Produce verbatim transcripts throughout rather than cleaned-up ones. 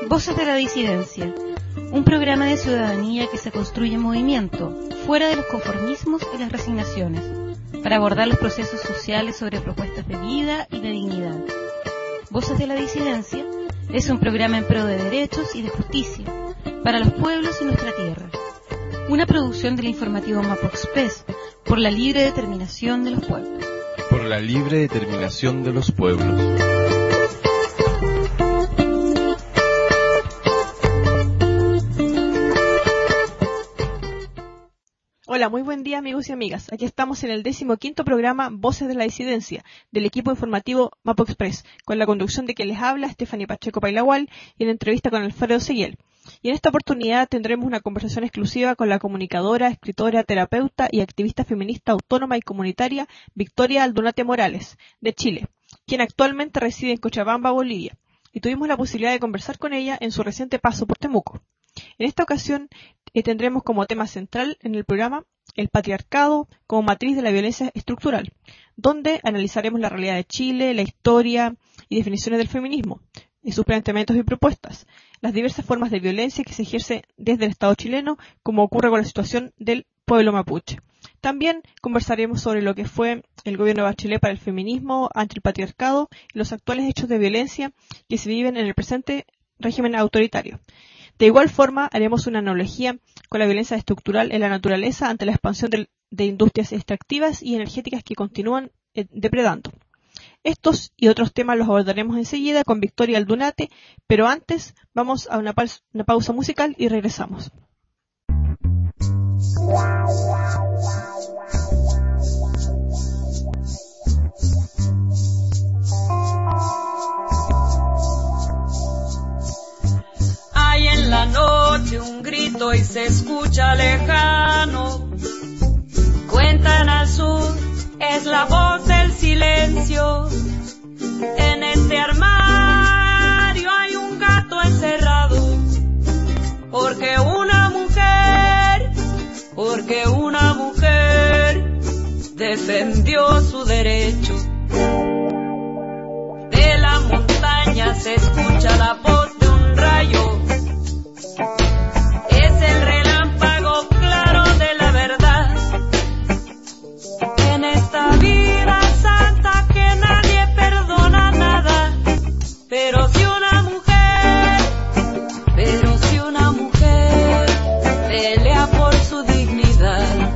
Voces de la Disidencia, un programa de ciudadanía que se construye en movimiento, fuera de los conformismos y las resignaciones, para abordar los procesos sociales sobre propuestas de vida y de dignidad. Voces de la Disidencia es un programa en pro de derechos y de justicia, para los pueblos y nuestra tierra. Una producción del informativo Mapo Express, por la libre determinación de los pueblos. Por la libre determinación de los pueblos. Hola, muy buen día amigos y amigas. Aquí estamos en el decimoquinto programa Voces de la Disidencia del equipo informativo Mapo Express, con la conducción de quien les habla, Stephanie Pacheco Pailagual, y en entrevista con Alfredo Seguiel. Y en esta oportunidad tendremos una conversación exclusiva con la comunicadora, escritora, terapeuta y activista feminista autónoma y comunitaria Victoria Aldunate Morales, de Chile, quien actualmente reside en Cochabamba, Bolivia, y tuvimos la posibilidad de conversar con ella en su reciente paso por Temuco. En esta ocasión eh, tendremos como tema central en el programa el patriarcado como matriz de la violencia estructural, donde analizaremos la realidad de Chile, la historia y definiciones del feminismo, y sus planteamientos y propuestas, las diversas formas de violencia que se ejerce desde el Estado chileno, como ocurre con la situación del pueblo mapuche. También conversaremos sobre lo que fue el gobierno de Bachelet para el feminismo ante el patriarcado y los actuales hechos de violencia que se viven en el presente régimen autoritario. De igual forma, haremos una analogía con la violencia estructural en la naturaleza ante la expansión de, de industrias extractivas y energéticas que continúan eh, depredando. Estos y otros temas los abordaremos enseguida con Victoria Aldunate, pero antes vamos a una, pa- una pausa musical y regresamos. Hay en la noche un grito y se escucha lejano. Cuentan al sur, es la voz del silencio. En este armario hay un gato encerrado. Porque una mujer, porque una mujer defendió su derecho. De la montaña se escucha la voz de un rayo. Es el relámpago claro de la verdad. En esta vida santa que nadie perdona nada. Pero si una mujer, pero si una mujer pelea por su dignidad.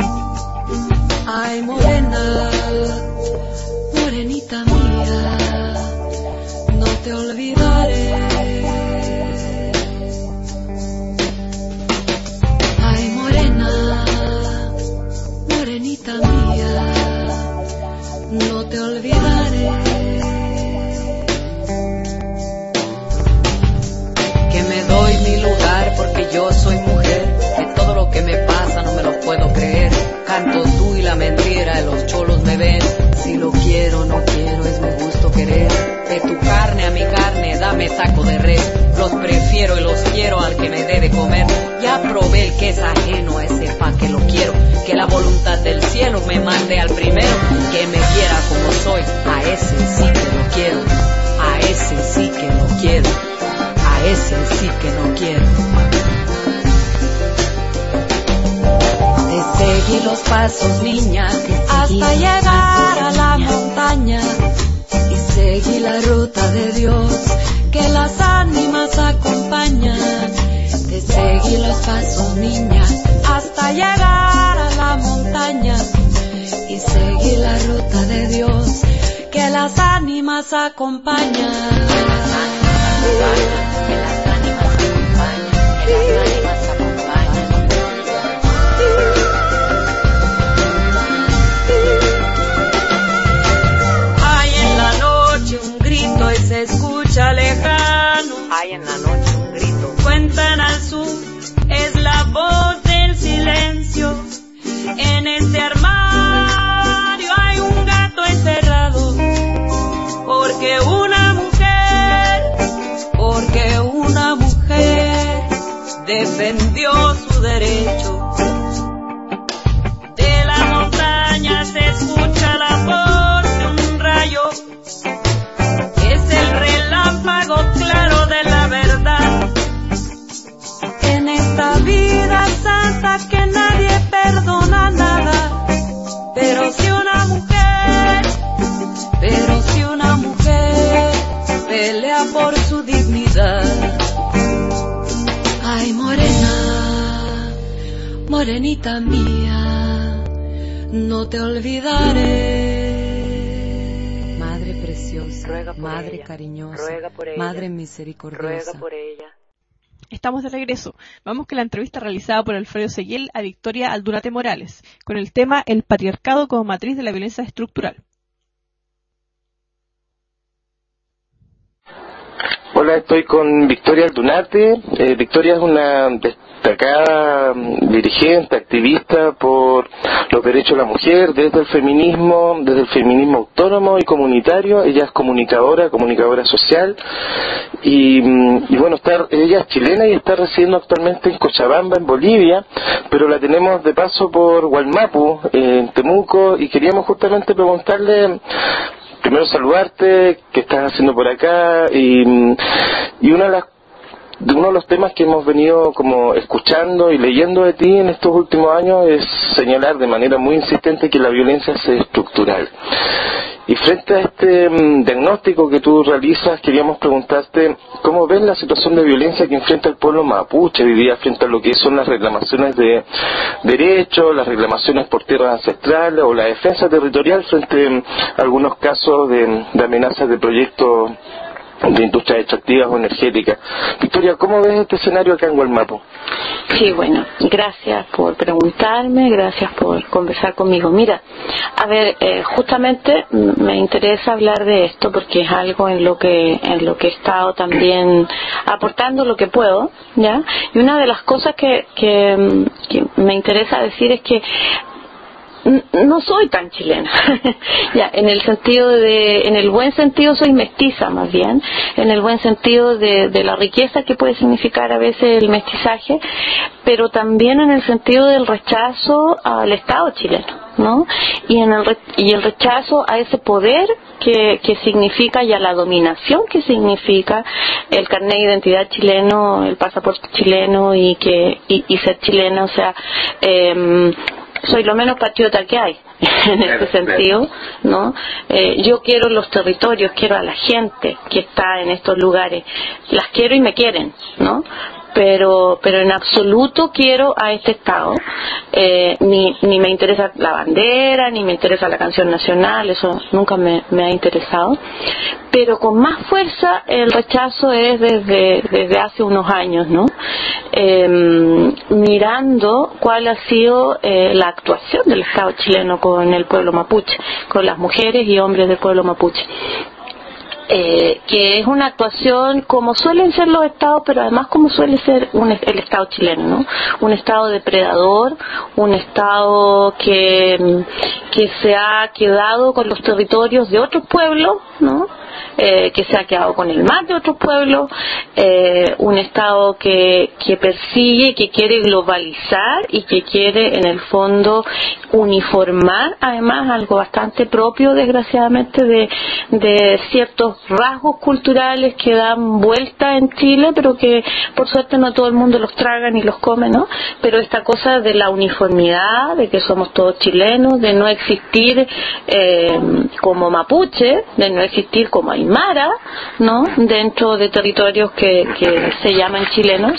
Ay, morena, morenita mía, no te olvidaré. Ay, morena, morenita mía, no te olvidaré. Que me doy mi lugar porque yo soy mujer, que todo lo que me pasa no me lo puedo creer. Canto tú y la mentira, de los cholos me ven. Si lo quiero, no quiero, es mi gusto querer. De tu carne a mi carne, dame taco de res. Los prefiero y los quiero al que me debe comer. Ya probé el que es ajeno, a ese pa' que lo quiero. Que la voluntad del cielo me mande al primero. Que me quiera como soy, a ese sí que lo quiero. A ese sí que lo quiero. A ese sí que no quiero. Te seguí los pasos, niña, hasta llegar a la montaña. Y seguí la ruta de Dios, que las ánimas acompañan. Te seguí los pasos, niña, hasta llegar a la montaña. Y seguí la ruta de Dios, que las ánimas acompañan. Que las ánimas acompañan, que las ánimas acompañan, que las ánimas acompañan. Hay en la noche un grito y se escucha lejano. Hay en la noche un grito. Cuentan al sur, es la voz del silencio. En este armario hay un gato encerrado. Porque una mujer, porque una mujer defendió su derecho. De la montaña se escucha la voz de un rayo. Es el relámpago claro de la verdad. pelea por su dignidad. Ay, morena, morenita mía, no te olvidaré. Madre preciosa, madre ella, cariñosa, madre misericordiosa. Ruega por ella. Estamos de regreso. Vamos con la entrevista realizada por Alfredo Seguel a Victoria Aldunate Morales, con el tema El patriarcado como matriz de la violencia estructural. Hola, estoy con Victoria Aldunate. Eh, Victoria es una destacada dirigente, activista por los derechos de la mujer, desde el feminismo, desde el feminismo autónomo y comunitario. Ella es comunicadora, comunicadora social, y, y bueno, está, ella es chilena y está residiendo actualmente en Cochabamba, en Bolivia, pero la tenemos de paso por Hualmapu, eh, en Temuco, y queríamos justamente preguntarle, primero saludarte, qué estás haciendo por acá, y, y una de las de uno de los temas que hemos venido como escuchando y leyendo de ti en estos últimos años es señalar de manera muy insistente que la violencia es estructural. Y frente a este um, diagnóstico que tú realizas, queríamos preguntarte cómo ves la situación de violencia que enfrenta el pueblo mapuche hoy día frente a lo que son las reclamaciones de derechos, las reclamaciones por tierras ancestrales o la defensa territorial frente a um, algunos casos de, de amenazas de proyectos de industrias extractivas o energéticas. Victoria, ¿cómo ves este escenario acá en Hualmapu? Sí, bueno, gracias por preguntarme, gracias por conversar conmigo. Mira, a ver, eh, justamente me interesa hablar de esto porque es algo en lo que en lo que he estado también aportando lo que puedo, ¿ya? Y una de las cosas que, que, que me interesa decir es que no soy tan chilena, ya, en el sentido de, en el buen sentido soy mestiza más bien, en el buen sentido de, de la riqueza que puede significar a veces el mestizaje, pero también en el sentido del rechazo al Estado chileno, ¿no? Y en el y el rechazo a ese poder que, que significa y a la dominación que significa el carnet de identidad chileno, el pasaporte chileno y que y, y ser chilena, o sea, eh, soy lo menos patriota que hay en este sentido, ¿no? Eh, yo quiero los territorios, quiero a la gente que está en estos lugares, las quiero y me quieren, ¿no? Pero pero en absoluto quiero a este Estado, eh, ni, ni me interesa la bandera, ni me interesa la canción nacional, eso nunca me, me ha interesado, pero con más fuerza el rechazo es desde, desde hace unos años, ¿no? Eh, mirando cuál ha sido eh, la actuación del Estado chileno con el pueblo mapuche, con las mujeres y hombres del pueblo mapuche. Eh, que es una actuación como suelen ser los estados, pero además como suele ser un, el Estado chileno, ¿no? Un Estado depredador, un Estado que, que se ha quedado con los territorios de otros pueblos, ¿no? Eh, que se ha quedado con el mar de otros pueblos, eh, un Estado que, que persigue, que quiere globalizar y que quiere en el fondo uniformar, además algo bastante propio desgraciadamente de, de ciertos rasgos culturales que dan vuelta en Chile, pero que por suerte no todo el mundo los traga ni los come, ¿no? Pero esta cosa de la uniformidad, de que somos todos chilenos, de no existir eh, como mapuche, de no existir como aymara, ¿no? Dentro de territorios que, que se llaman chilenos,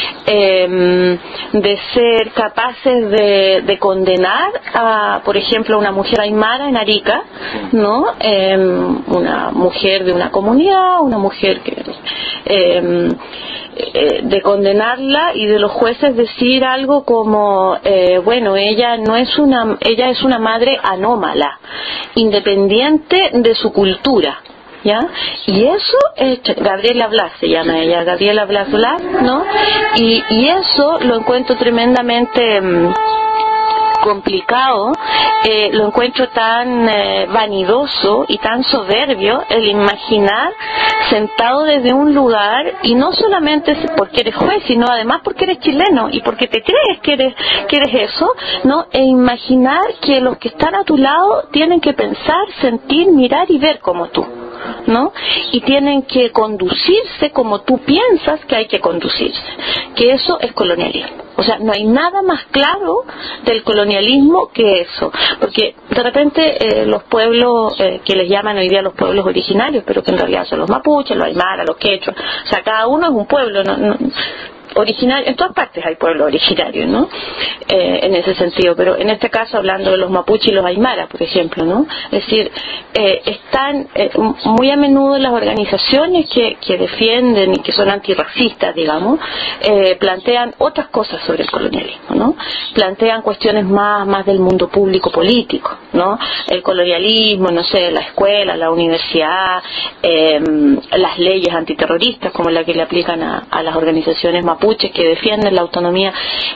eh, de ser capaces de, de condenar a, por ejemplo, a una mujer aymara en Arica, ¿no? Eh, una mujer de una comunidad, una mujer que eh, eh, de condenarla y de los jueces decir algo como eh, bueno, ella no es una ella es una madre anómala, independiente de su cultura, ¿ya? Y eso es Gabriela Blas, se llama ella, Gabriela Blas Blas, ¿no? Y, y eso lo encuentro tremendamente mmm, complicado, eh, lo encuentro tan eh, vanidoso y tan soberbio el imaginar sentado desde un lugar, y no solamente porque eres juez, sino además porque eres chileno y porque te crees que eres, que eres eso, ¿no? E imaginar que los que están a tu lado tienen que pensar, sentir, mirar y ver como tú, ¿no? Y tienen que conducirse como tú piensas que hay que conducirse, que eso es colonialismo. O sea, no hay nada más claro del colonialismo que eso, porque de repente eh, los pueblos eh, que les llaman hoy día los pueblos originarios, pero que en realidad son los mapuches, los aymara, los quechua, o sea, cada uno es un pueblo, no, no, originario, en todas partes hay pueblos originarios, ¿no? Eh, en ese sentido, pero en este caso hablando de los mapuches y los aymaras, por ejemplo, ¿no? Es decir, eh, están eh, muy a menudo las organizaciones que, que defienden y que son antirracistas, digamos, eh, plantean otras cosas sobre el colonialismo, ¿no? Plantean cuestiones más, más del mundo público político, ¿no? El colonialismo, no sé, la escuela, la universidad, eh, las leyes antiterroristas como la que le aplican a, a las organizaciones mapuches que defienden la autonomía.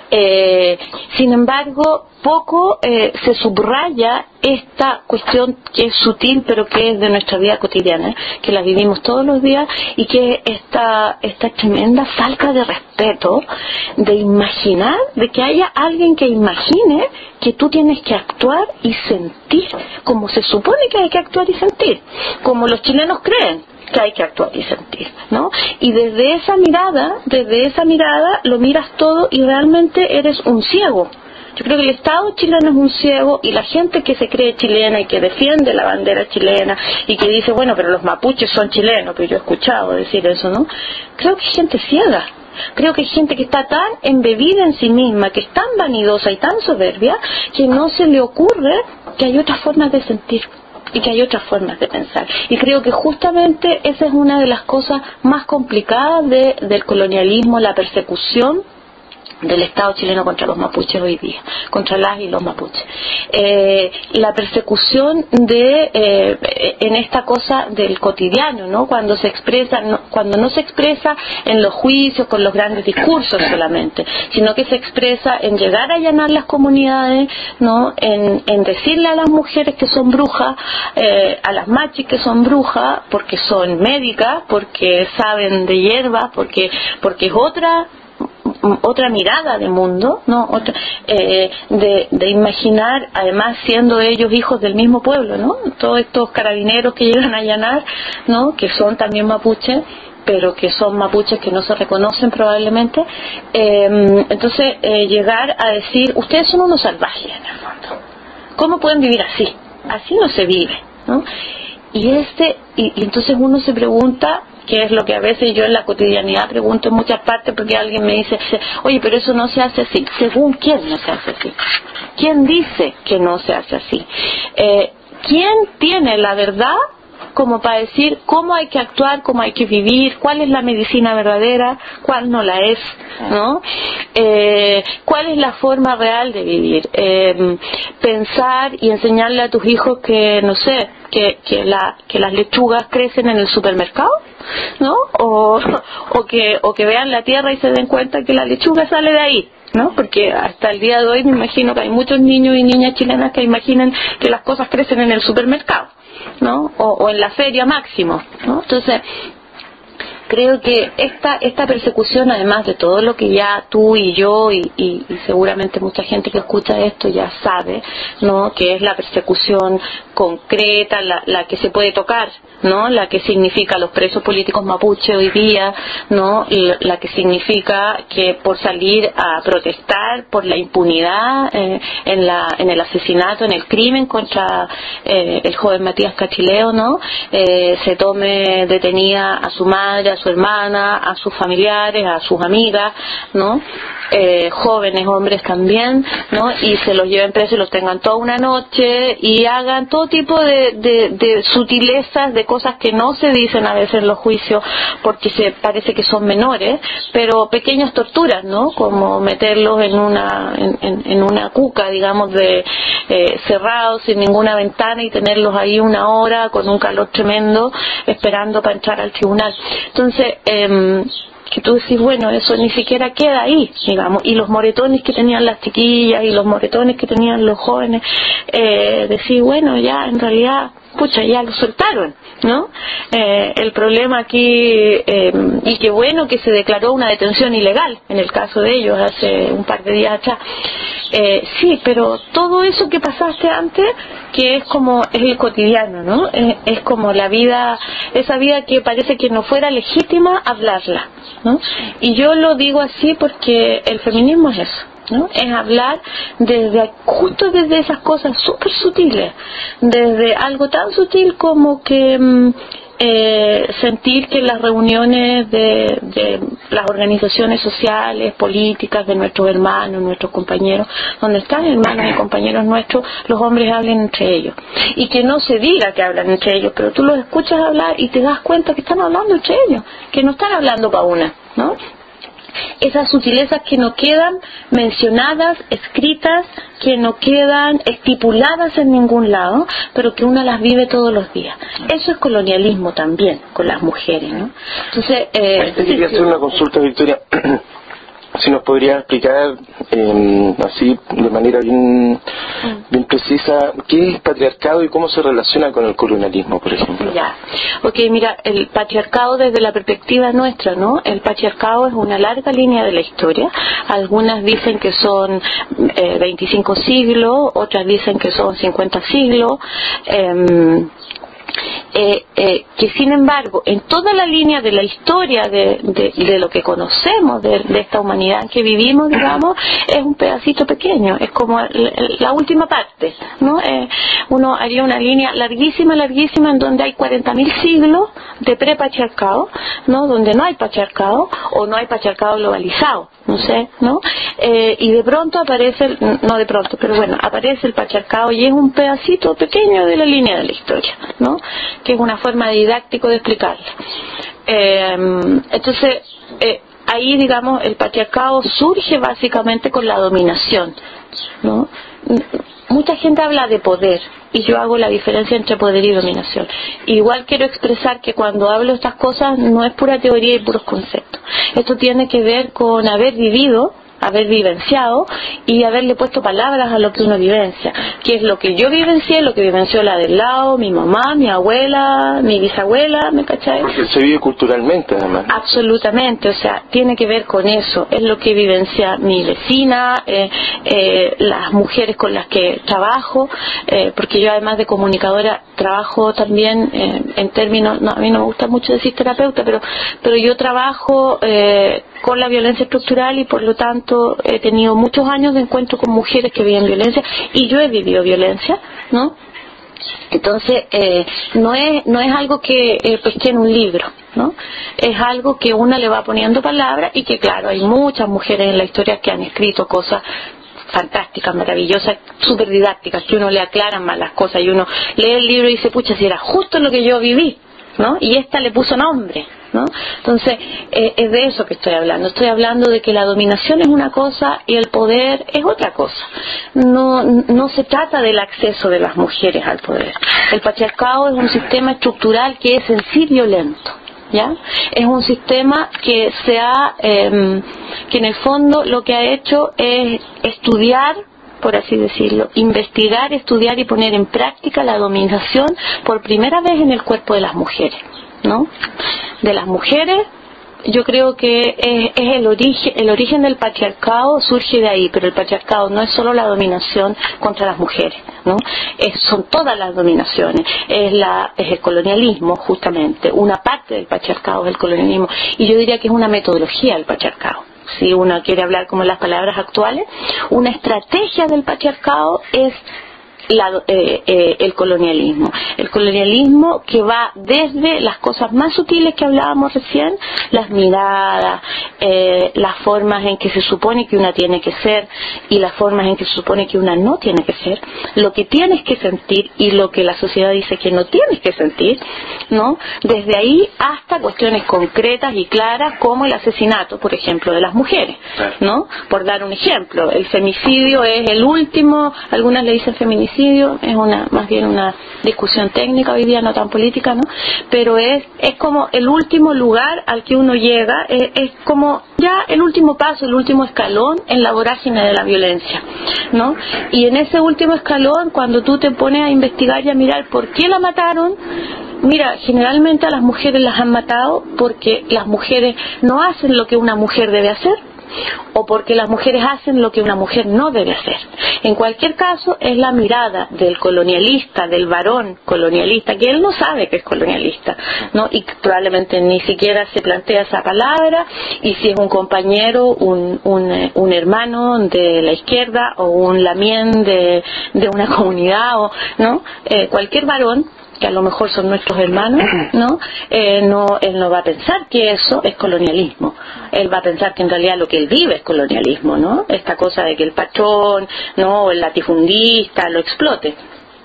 Eh, sin embargo, poco eh, se subraya esta cuestión que es sutil pero que es de nuestra vida cotidiana, que la vivimos todos los días, y que esta, esta tremenda falta de respeto, de imaginar, de que haya alguien que imagine que tú tienes que actuar y sentir como se supone que hay que actuar y sentir, como los chilenos creen que hay que actuar y sentir, ¿no? Y desde esa mirada, desde esa mirada lo miras todo y realmente eres un ciego. Yo creo que el Estado chileno es un ciego, y la gente que se cree chilena y que defiende la bandera chilena y que dice, bueno, pero los mapuches son chilenos, que yo he escuchado decir eso, ¿no? Creo que hay gente ciega. Creo que hay gente que está tan embebida en sí misma, que es tan vanidosa y tan soberbia, que no se le ocurre que hay otras formas de sentir y que hay otras formas de pensar. Y creo que justamente esa es una de las cosas más complicadas de, del colonialismo, la persecución del Estado chileno contra los mapuches hoy día, contra las y los mapuches. Eh, la persecución de eh, en esta cosa del cotidiano, ¿no? Cuando se expresa, no, cuando no se expresa en los juicios con los grandes discursos solamente, sino que se expresa en llegar a allanar las comunidades, ¿no? En, en decirle a las mujeres que son brujas, eh, a las machis que son brujas, porque son médicas, porque saben de hierbas, porque porque es otra otra mirada de mundo, ¿no? Otra, eh, de, de imaginar, además siendo ellos hijos del mismo pueblo, ¿no? Todos estos carabineros que llegan a allanar, ¿no? Que son también mapuches, pero que son mapuches que no se reconocen probablemente. Eh, entonces, eh, llegar a decir, ustedes son unos salvajes en el fondo. ¿Cómo pueden vivir así? Así no se vive, ¿no? Y este, y, y entonces uno se pregunta, que es lo que a veces yo en la cotidianidad pregunto en muchas partes, porque alguien me dice, oye, pero eso no se hace así. ¿Según quién no se hace así? ¿Quién dice que no se hace así? Eh, ¿Quién tiene la verdad como para decir cómo hay que actuar, cómo hay que vivir, cuál es la medicina verdadera, cuál no la es, ¿no? Eh, cuál es la forma real de vivir? Eh, pensar y enseñarle a tus hijos que, no sé, que, que, la, que las lechugas crecen en el supermercado, ¿no? O, o, que, o que vean la tierra y se den cuenta que la lechuga sale de ahí, ¿no? Porque hasta el día de hoy me imagino que hay muchos niños y niñas chilenas que imaginan que las cosas crecen en el supermercado, ¿no? O, o en la feria máximo, ¿no? Entonces, creo que esta esta persecución, además de todo lo que ya tú y yo y, y, y seguramente mucha gente que escucha esto ya sabe, ¿no? Que es la persecución concreta, la, la que se puede tocar, ¿no? La que significa los presos políticos mapuche hoy día, ¿no? La, la que significa que por salir a protestar por la impunidad eh, en la en el asesinato, en el crimen contra eh, el joven Matías Cachileo, ¿no? Eh, se tome detenida a su madre, a su hermana, a sus familiares, a sus amigas, ¿no? Eh, jóvenes, hombres también, ¿no? Y se los lleven presos y los tengan toda una noche y hagan todo tipo de, de, de sutilezas, de cosas que no se dicen a veces en los juicios porque se parece que son menores, pero pequeñas torturas, ¿no? Como meterlos en una en, en, en una cuca, digamos, de eh, cerrados sin ninguna ventana y tenerlos ahí una hora con un calor tremendo esperando para entrar al tribunal. Entonces, eh, que tú decís, bueno, eso ni siquiera queda ahí, digamos, y los moretones que tenían las chiquillas y los moretones que tenían los jóvenes, eh, decís, bueno, ya en realidad pucha, ya lo soltaron, ¿no? Eh, el problema aquí, eh, y qué bueno que se declaró una detención ilegal, en el caso de ellos, hace un par de días atrás. Eh, sí, pero todo eso que pasaste antes, que es como, es el cotidiano, ¿no? Es, es como la vida, esa vida que parece que no fuera legítima hablarla, ¿no? Y yo lo digo así porque el feminismo es eso, ¿no? Es hablar desde justo desde esas cosas súper sutiles, desde algo tan sutil como que mm, eh, sentir que las reuniones de, de las organizaciones sociales, políticas de nuestros hermanos, nuestros compañeros, donde están hermanos y compañeros nuestros, los hombres hablen entre ellos, y que no se diga que hablan entre ellos, pero tú los escuchas hablar y te das cuenta que están hablando entre ellos, que no están hablando para una, ¿no? Esas sutilezas que no quedan mencionadas, escritas, que no quedan estipuladas en ningún lado, pero que uno las vive todos los días. Eso es colonialismo también, con las mujeres, ¿no? Entonces, eh, Ahí te quería hacer una consulta, Victoria. Si nos podrías explicar eh, así de manera bien, bien precisa qué es patriarcado y cómo se relaciona con el colonialismo, por ejemplo. Ya, ok, mira, el patriarcado desde la perspectiva nuestra, ¿no? El patriarcado es una larga línea de la historia. Algunas dicen que son eh, veinticinco siglos, otras dicen que son cincuenta siglos. Eh, Eh, eh, que sin embargo en toda la línea de la historia de, de, de lo que conocemos de, de esta humanidad en que vivimos, digamos, es un pedacito pequeño, es como la, la última parte, ¿no? Eh, uno haría una línea larguísima, larguísima en donde hay cuarenta mil siglos de prepatriarcado, ¿no? Donde no hay patriarcado o no hay patriarcado globalizado, no sé, ¿no? Eh, y de pronto aparece, el, no de pronto, pero bueno, aparece el patriarcado y es un pedacito pequeño de la línea de la historia, ¿no? Que es una forma didáctico de explicarlo. Eh, entonces, eh, ahí, digamos, el patriarcado surge básicamente con la dominación, ¿no? Mucha gente habla de poder y yo hago la diferencia entre poder y dominación. Igual quiero expresar que cuando hablo de estas cosas no es pura teoría y puros conceptos. Esto tiene que ver con haber vivido, haber vivenciado y haberle puesto palabras a lo que uno vivencia, que es lo que yo vivencié, lo que vivenció la del lado, mi mamá, mi abuela, mi bisabuela, ¿me cachai? Porque se vive culturalmente, además. Absolutamente, o sea, tiene que ver con eso, es lo que vivencia mi vecina, eh, eh, las mujeres con las que trabajo, eh, porque yo además de comunicadora trabajo también eh, en términos, no, a mí no me gusta mucho decir terapeuta, pero, pero yo trabajo eh, con la violencia estructural y por lo tanto he tenido muchos años de encuentro con mujeres que viven violencia y yo he vivido violencia, ¿no? Entonces eh, no es no es algo que eh, pesqué en un libro, ¿no? Es algo que una le va poniendo palabras y que claro, hay muchas mujeres en la historia que han escrito cosas fantásticas, maravillosas, súper didácticas, que uno le aclaran más las cosas y uno lee el libro y dice, pucha, si era justo lo que yo viví, ¿no? Y esta le puso nombre, ¿no? Entonces, eh, es de eso que estoy hablando. Estoy hablando de que la dominación es una cosa y el poder es otra cosa. No, no se trata del acceso de las mujeres al poder. El patriarcado es un sistema estructural que es en sí violento, ¿ya? Es un sistema que se ha, eh, que en el fondo lo que ha hecho es estudiar, por así decirlo, investigar, estudiar y poner en práctica la dominación por primera vez en el cuerpo de las mujeres, ¿no? De las mujeres, yo creo que es, es el origen, el origen del patriarcado surge de ahí, pero el patriarcado no es solo la dominación contra las mujeres, ¿no? Es, son todas las dominaciones, es la, es el colonialismo justamente, una parte del patriarcado es el colonialismo, y yo diría que es una metodología del patriarcado. Si uno quiere hablar como en las palabras actuales, una estrategia del patriarcado es la, eh, eh, el colonialismo. El colonialismo que va desde las cosas más sutiles que hablábamos recién, las miradas, eh, las formas en que se supone que una tiene que ser y las formas en que se supone que una no tiene que ser, lo que tienes que sentir y lo que la sociedad dice que no tienes que sentir, ¿no? Desde ahí hasta cuestiones concretas y claras como el asesinato, por ejemplo, de las mujeres, ¿no? Por dar un ejemplo, el femicidio es el último, algunas le dicen feminicidio, es una más bien una discusión técnica hoy día, no tan política, ¿no? Pero es es como el último lugar al que uno llega, es, es como como ya el último paso, el último escalón en la vorágine de la violencia, ¿no? Y en ese último escalón, cuando tú te pones a investigar y a mirar por qué la mataron, mira, generalmente a las mujeres las han matado porque las mujeres no hacen lo que una mujer debe hacer, o porque las mujeres hacen lo que una mujer no debe hacer. En cualquier caso, es la mirada del colonialista, del varón colonialista, que él no sabe que es colonialista, ¿no? Y probablemente ni siquiera se plantea esa palabra, y si es un compañero, un, un, un hermano de la izquierda, o un lamien de, de una comunidad, o no eh, cualquier varón, que a lo mejor son nuestros hermanos, ¿no? Eh, no, él no va a pensar que eso es colonialismo. Él va a pensar que en realidad lo que él vive es colonialismo, ¿no? Esta cosa de que el patrón, ¿no? O el latifundista lo explote.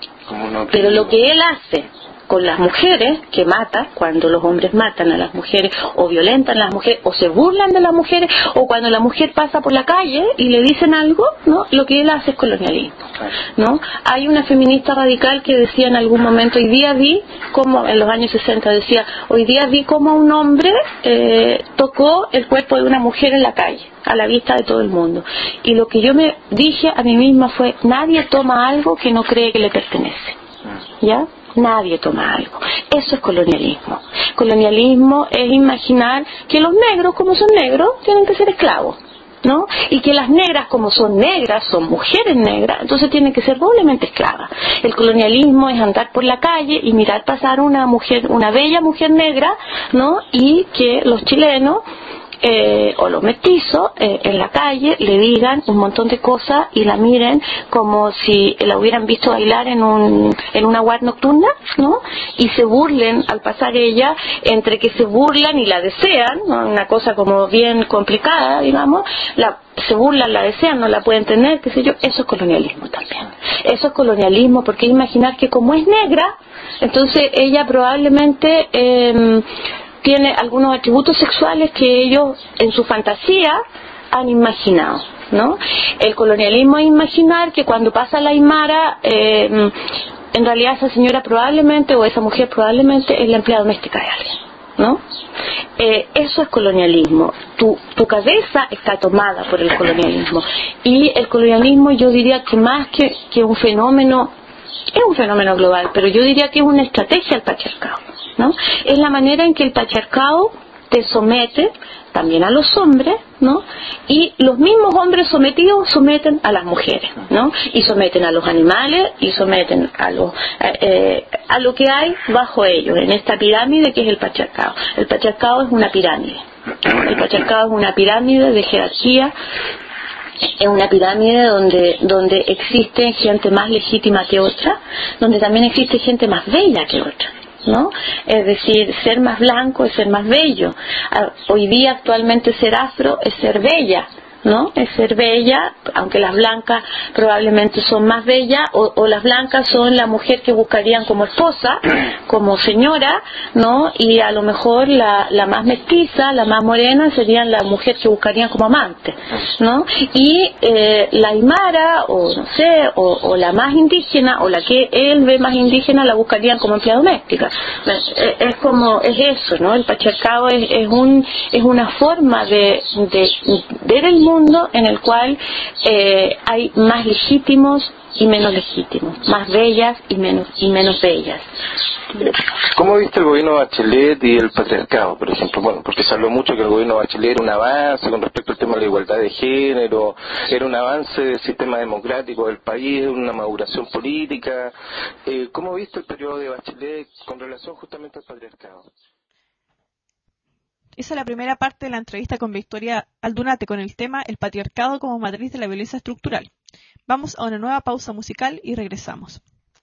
Pero lo que él hace con las mujeres, que mata, cuando los hombres matan a las mujeres, o violentan a las mujeres, o se burlan de las mujeres, o cuando la mujer pasa por la calle y le dicen algo, ¿no? Lo que él hace es colonialismo, ¿no? Hay una feminista radical que decía en algún momento, hoy día vi, como en los años sesenta decía, hoy día vi como un hombre eh, tocó el cuerpo de una mujer en la calle, a la vista de todo el mundo. Y lo que yo me dije a mí misma fue, nadie toma algo que no cree que le pertenece, ¿ya? Nadie toma algo. Eso es colonialismo. Colonialismo es imaginar que los negros, como son negros, tienen que ser esclavos, ¿no? Y que las negras, como son negras, son mujeres negras, entonces tienen que ser doblemente esclavas. El colonialismo es andar por la calle y mirar pasar una mujer, una bella mujer negra, ¿no? Y que los chilenos Eh, o los mestizos eh, en la calle le digan un montón de cosas y la miren como si la hubieran visto bailar en un en una guard nocturna, ¿no? Y se burlen al pasar ella, entre que se burlan y la desean, ¿no? Una cosa como bien complicada, digamos, la se burlan, la desean, no la pueden tener, qué sé yo. Eso es colonialismo también. Eso es colonialismo, porque imaginar que como es negra, entonces ella probablemente eh, tiene algunos atributos sexuales que ellos en su fantasía han imaginado, ¿no? El colonialismo es imaginar que cuando pasa la aymara, eh, en realidad esa señora probablemente, o esa mujer probablemente es la empleada doméstica de alguien, ¿no? Eh, eso es colonialismo. Tu, tu cabeza está tomada por el colonialismo. Y el colonialismo, yo diría que más que, que un fenómeno, es un fenómeno global, pero yo diría que es una estrategia del patriarcado, ¿no? Es la manera en que el patriarcado te somete también a los hombres, ¿no? Y los mismos hombres sometidos someten a las mujeres, ¿no? Y someten a los animales y someten a los eh, a lo que hay bajo ellos en esta pirámide que es el patriarcado. El patriarcado es una pirámide, ¿no? El patriarcado es una pirámide de jerarquía. Es una pirámide donde donde existe gente más legítima que otra, donde también existe gente más bella que otra, ¿no? Es decir, ser más blanco es ser más bello. Hoy día actualmente ser afro es ser bella, ¿no? Es ser bella, aunque las blancas probablemente son más bellas, o, o las blancas son la mujer que buscarían como esposa, como señora, ¿no? Y a lo mejor la, la más mestiza, la más morena serían la mujer que buscarían como amante, ¿no? Y eh, la aymara, o no sé, o, o la más indígena, o la que él ve más indígena, la buscarían como empleada doméstica. Es, es como, es eso, ¿no? El patriarcado es, es un es una forma de, de ver el mundo en el cual eh, hay más legítimos y menos legítimos, más bellas y menos y menos bellas. ¿Cómo viste el gobierno Bachelet y el patriarcado, por ejemplo? Bueno, porque se habló mucho que el gobierno Bachelet era un avance con respecto al tema de la igualdad de género, era un avance del sistema democrático del país, una maduración política. Eh, ¿Cómo viste el periodo de Bachelet con relación justamente al patriarcado? Esa es la primera parte de la entrevista con Victoria Aldunate con el tema El patriarcado como matriz de la violencia estructural. Vamos a una nueva pausa musical y regresamos.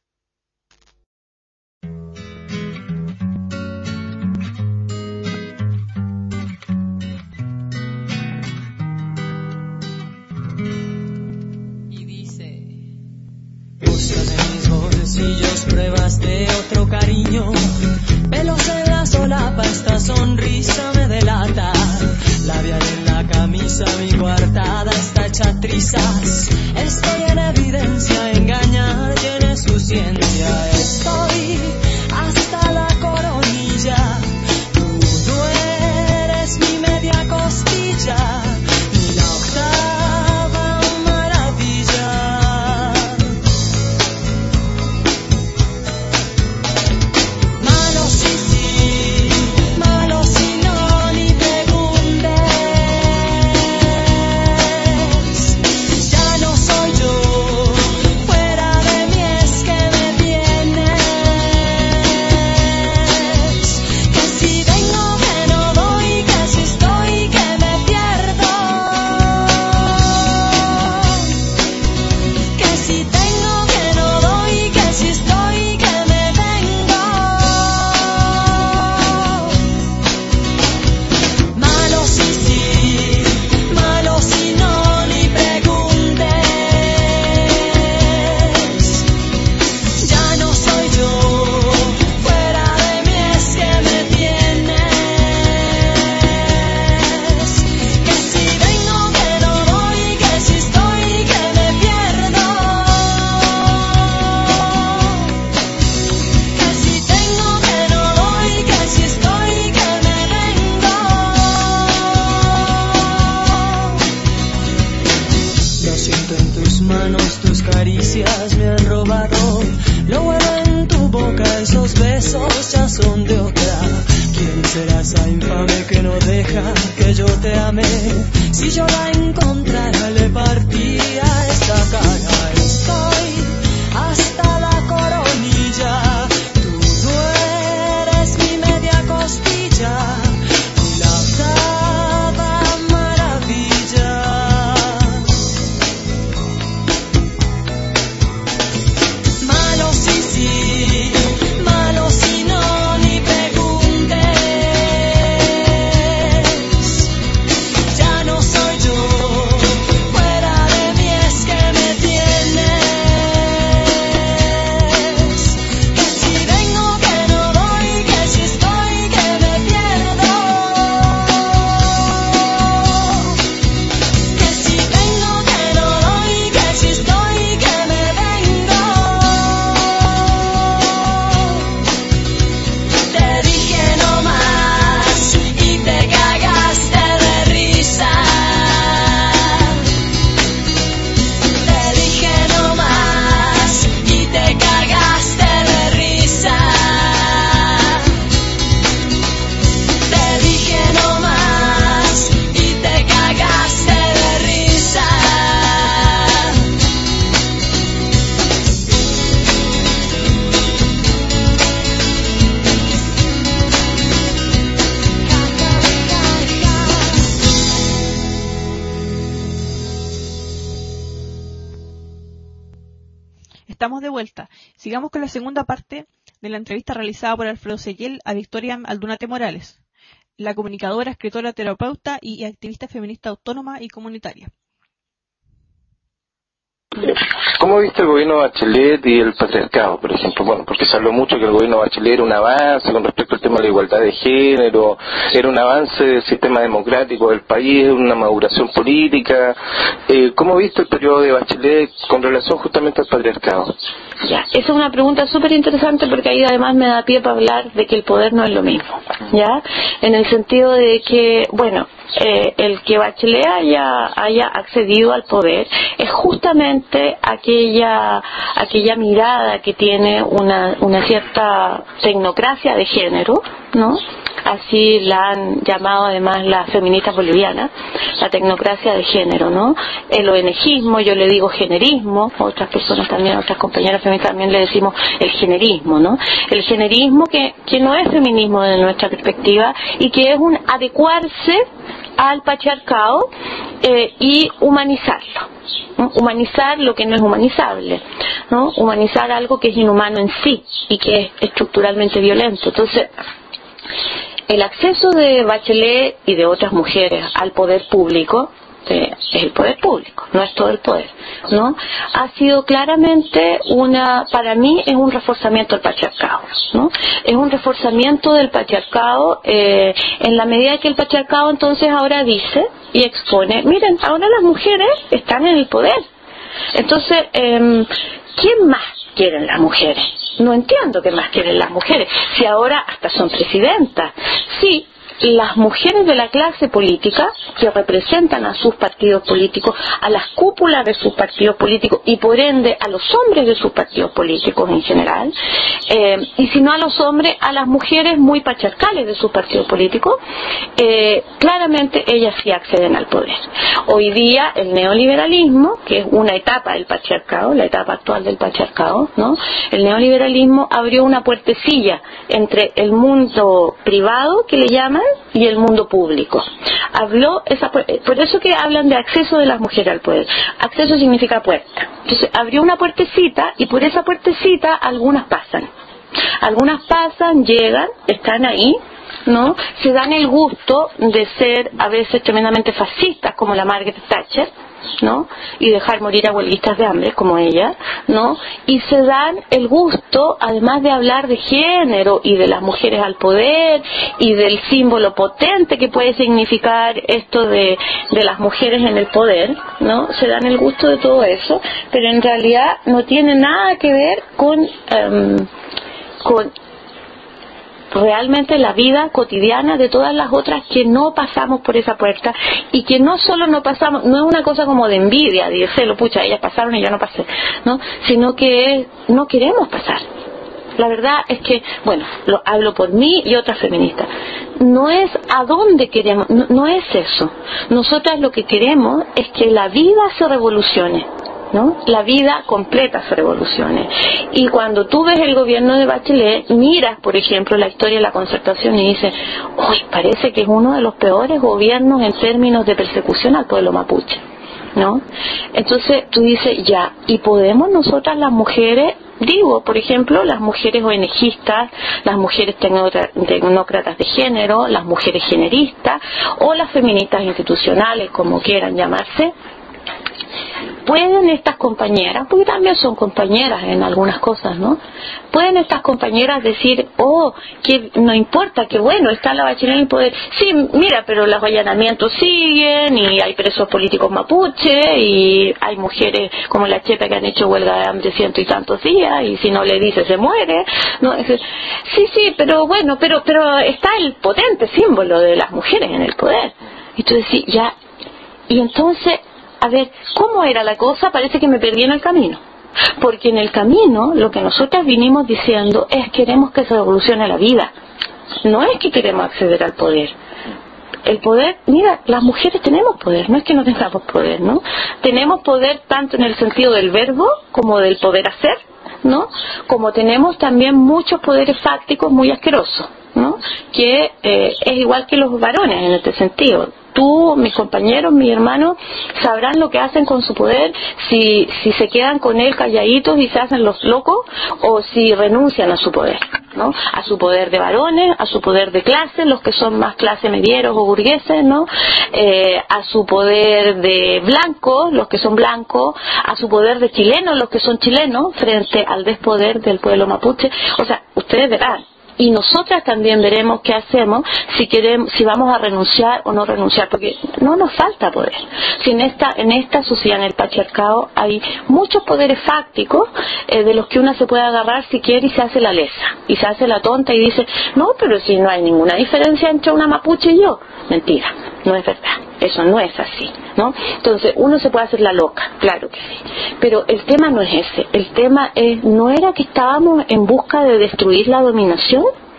Y dice: busca de mis bolsillos pruebas de otro cariño, pelos en la solapa, esta sonrisa me delata, labial en la camisa, mi coartada está hecha trizas, estoy en evidencia, engañar tiene su ciencia, estoy hasta la coronilla, tú no eres mi media costilla. esos besos ya son de otra. ¿Quién será esa infame que no deja que yo te ame? Si yo la encontrara le partía esta cara. Estoy hasta la coronilla, tú no eres mi media costilla y la octava maravilla. Malo sí, sí, malo si no, ni preguntes. Ya no soy yo, fuera de mí es que me tienes. Que si vengo, que no voy, que si estoy, que me pierdo. Que si vengo, que no voy, que si estoy, que me vengo. Te dije no más y te cagaste de risa. Te dije no más y te cagaste de risa. Te dije no más y te cagaste de risa. Estamos de vuelta. Sigamos con la segunda parte de la entrevista realizada por Alfredo Seguel a Victoria Aldunate Morales, la comunicadora, escritora, terapeuta y activista feminista autónoma y comunitaria. ¿Cómo viste el gobierno de Bachelet y el patriarcado, por ejemplo? Bueno, porque se habló mucho que el gobierno de Bachelet era un avance con respecto al tema de la igualdad de género, era un avance del sistema democrático del país, una maduración política. Eh, ¿Cómo viste el periodo de Bachelet con relación justamente al patriarcado? Ya, esa es una pregunta súper interesante porque ahí además me da pie para hablar de que el poder no es lo mismo, ¿ya? En el sentido de que, bueno, eh, el que Bachelet haya, haya accedido al poder es justamente aquella, aquella mirada que tiene una, una cierta tecnocracia de género, ¿no? Así la han llamado además las feministas bolivianas, la tecnocracia de género, ¿no? El ONGismo, yo le digo generismo, otras personas también, otras compañeras feministas también le decimos el generismo, ¿no? El generismo que, que no es feminismo desde nuestra perspectiva y que es un adecuarse al patriarcado eh, y humanizarlo, ¿no? Humanizar lo que no es humanizable, ¿no? Humanizar algo que es inhumano en sí y que es estructuralmente violento. Entonces, el acceso de Bachelet y de otras mujeres al poder público, eh, es el poder público, no es todo el poder, ¿no? Ha sido claramente una, para mí es un reforzamiento del patriarcado, ¿no? Es un reforzamiento del patriarcado eh, en la medida que el patriarcado entonces ahora dice y expone, miren, ahora las mujeres están en el poder. Entonces, eh, ¿quién más quieren las mujeres? No entiendo qué más quieren las mujeres, si ahora hasta son presidentas. Sí, las mujeres de la clase política que representan a sus partidos políticos, a las cúpulas de sus partidos políticos y por ende a los hombres de sus partidos políticos en general, eh, y si no a los hombres, a las mujeres muy patriarcales de sus partidos políticos, eh, claramente ellas sí acceden al poder. Hoy día el neoliberalismo, que es una etapa del patriarcado, la etapa actual del patriarcado, ¿no? El neoliberalismo abrió una puertecilla entre el mundo privado, que le llaman, y el mundo público. Habló esa, por eso que hablan de acceso de las mujeres al poder. Acceso significa puerta. Entonces abrió una puertecita y por esa puertecita algunas pasan. Algunas pasan, llegan, están ahí, ¿no? Se dan el gusto de ser a veces tremendamente fascistas como la Margaret Thatcher, ¿no? Y dejar morir a huelguistas de hambre como ella, ¿no? Y se dan el gusto, además de hablar de género y de las mujeres al poder y del símbolo potente que puede significar esto de, de las mujeres en el poder, ¿no? Se dan el gusto de todo eso, pero en realidad no tiene nada que ver con um, con realmente la vida cotidiana de todas las otras que no pasamos por esa puerta y que no solo no pasamos, no es una cosa como de envidia, de celo, pucha, ellas pasaron y yo no pasé, ¿no? Sino que no queremos pasar, La verdad es que, bueno, lo hablo por mí y otras feministas, no es a dónde queremos, no, no es eso. Nosotras lo que queremos es que la vida se revolucione, ¿no? La vida completa se revolucione. Y cuando tú ves el gobierno de Bachelet, miras, por ejemplo, la historia de la concertación y dices, uy, parece que es uno de los peores gobiernos en términos de persecución al pueblo mapuche, ¿no? Entonces tú dices, ya, ¿y podemos nosotras las mujeres, digo, por ejemplo, las mujeres ONGistas, las mujeres tecnócratas de género, las mujeres generistas o las feministas institucionales, como quieran llamarse, pueden estas compañeras, porque también son compañeras en algunas cosas, ¿no? Pueden estas compañeras decir, oh, que no importa, que bueno, está la Bachelet en el poder. Sí, mira, pero los allanamientos siguen y hay presos políticos mapuche y hay mujeres como la Chepa que han hecho huelga de hambre ciento y tantos días y si no le dice se muere, ¿no? Sí, sí, pero bueno, pero pero está el potente símbolo de las mujeres en el poder. Y tú decís, ya, y entonces, a ver, ¿cómo era la cosa? Parece que me perdí en el camino. Porque en el camino lo que nosotras vinimos diciendo es queremos que se revolucione la vida. No es que queremos acceder al poder. El poder, mira, las mujeres tenemos poder, no es que no tengamos poder, ¿no? Tenemos poder tanto en el sentido del verbo como del poder hacer, ¿no? Como tenemos también muchos poderes fácticos muy asquerosos, ¿no? Que eh, es igual que los varones en este sentido. Tú, mis compañeros, mis hermanos, sabrán lo que hacen con su poder, si, si se quedan con él calladitos y se hacen los locos, o si renuncian a su poder, ¿no? A su poder de varones, a su poder de clase, los que son más clase medieros o burgueses, ¿no? Eh, a su poder de blancos, los que son blancos, a su poder de chilenos, los que son chilenos, frente al despoder del pueblo mapuche. O sea, ustedes verán. Y nosotras también veremos qué hacemos, si queremos, si vamos a renunciar o no renunciar, porque no nos falta poder. Si en esta, en esta sociedad, en el patriarcado, hay muchos poderes fácticos eh, de los que una se puede agarrar si quiere y se hace la lesa, y se hace la tonta y dice, no, pero si no hay ninguna diferencia entre una mapuche y yo. Mentira, no es verdad, eso no es así, ¿no? Entonces uno se puede hacer la loca, claro que sí, pero el tema no es ese, el tema es, ¿no era que estábamos en busca de destruir la dominación?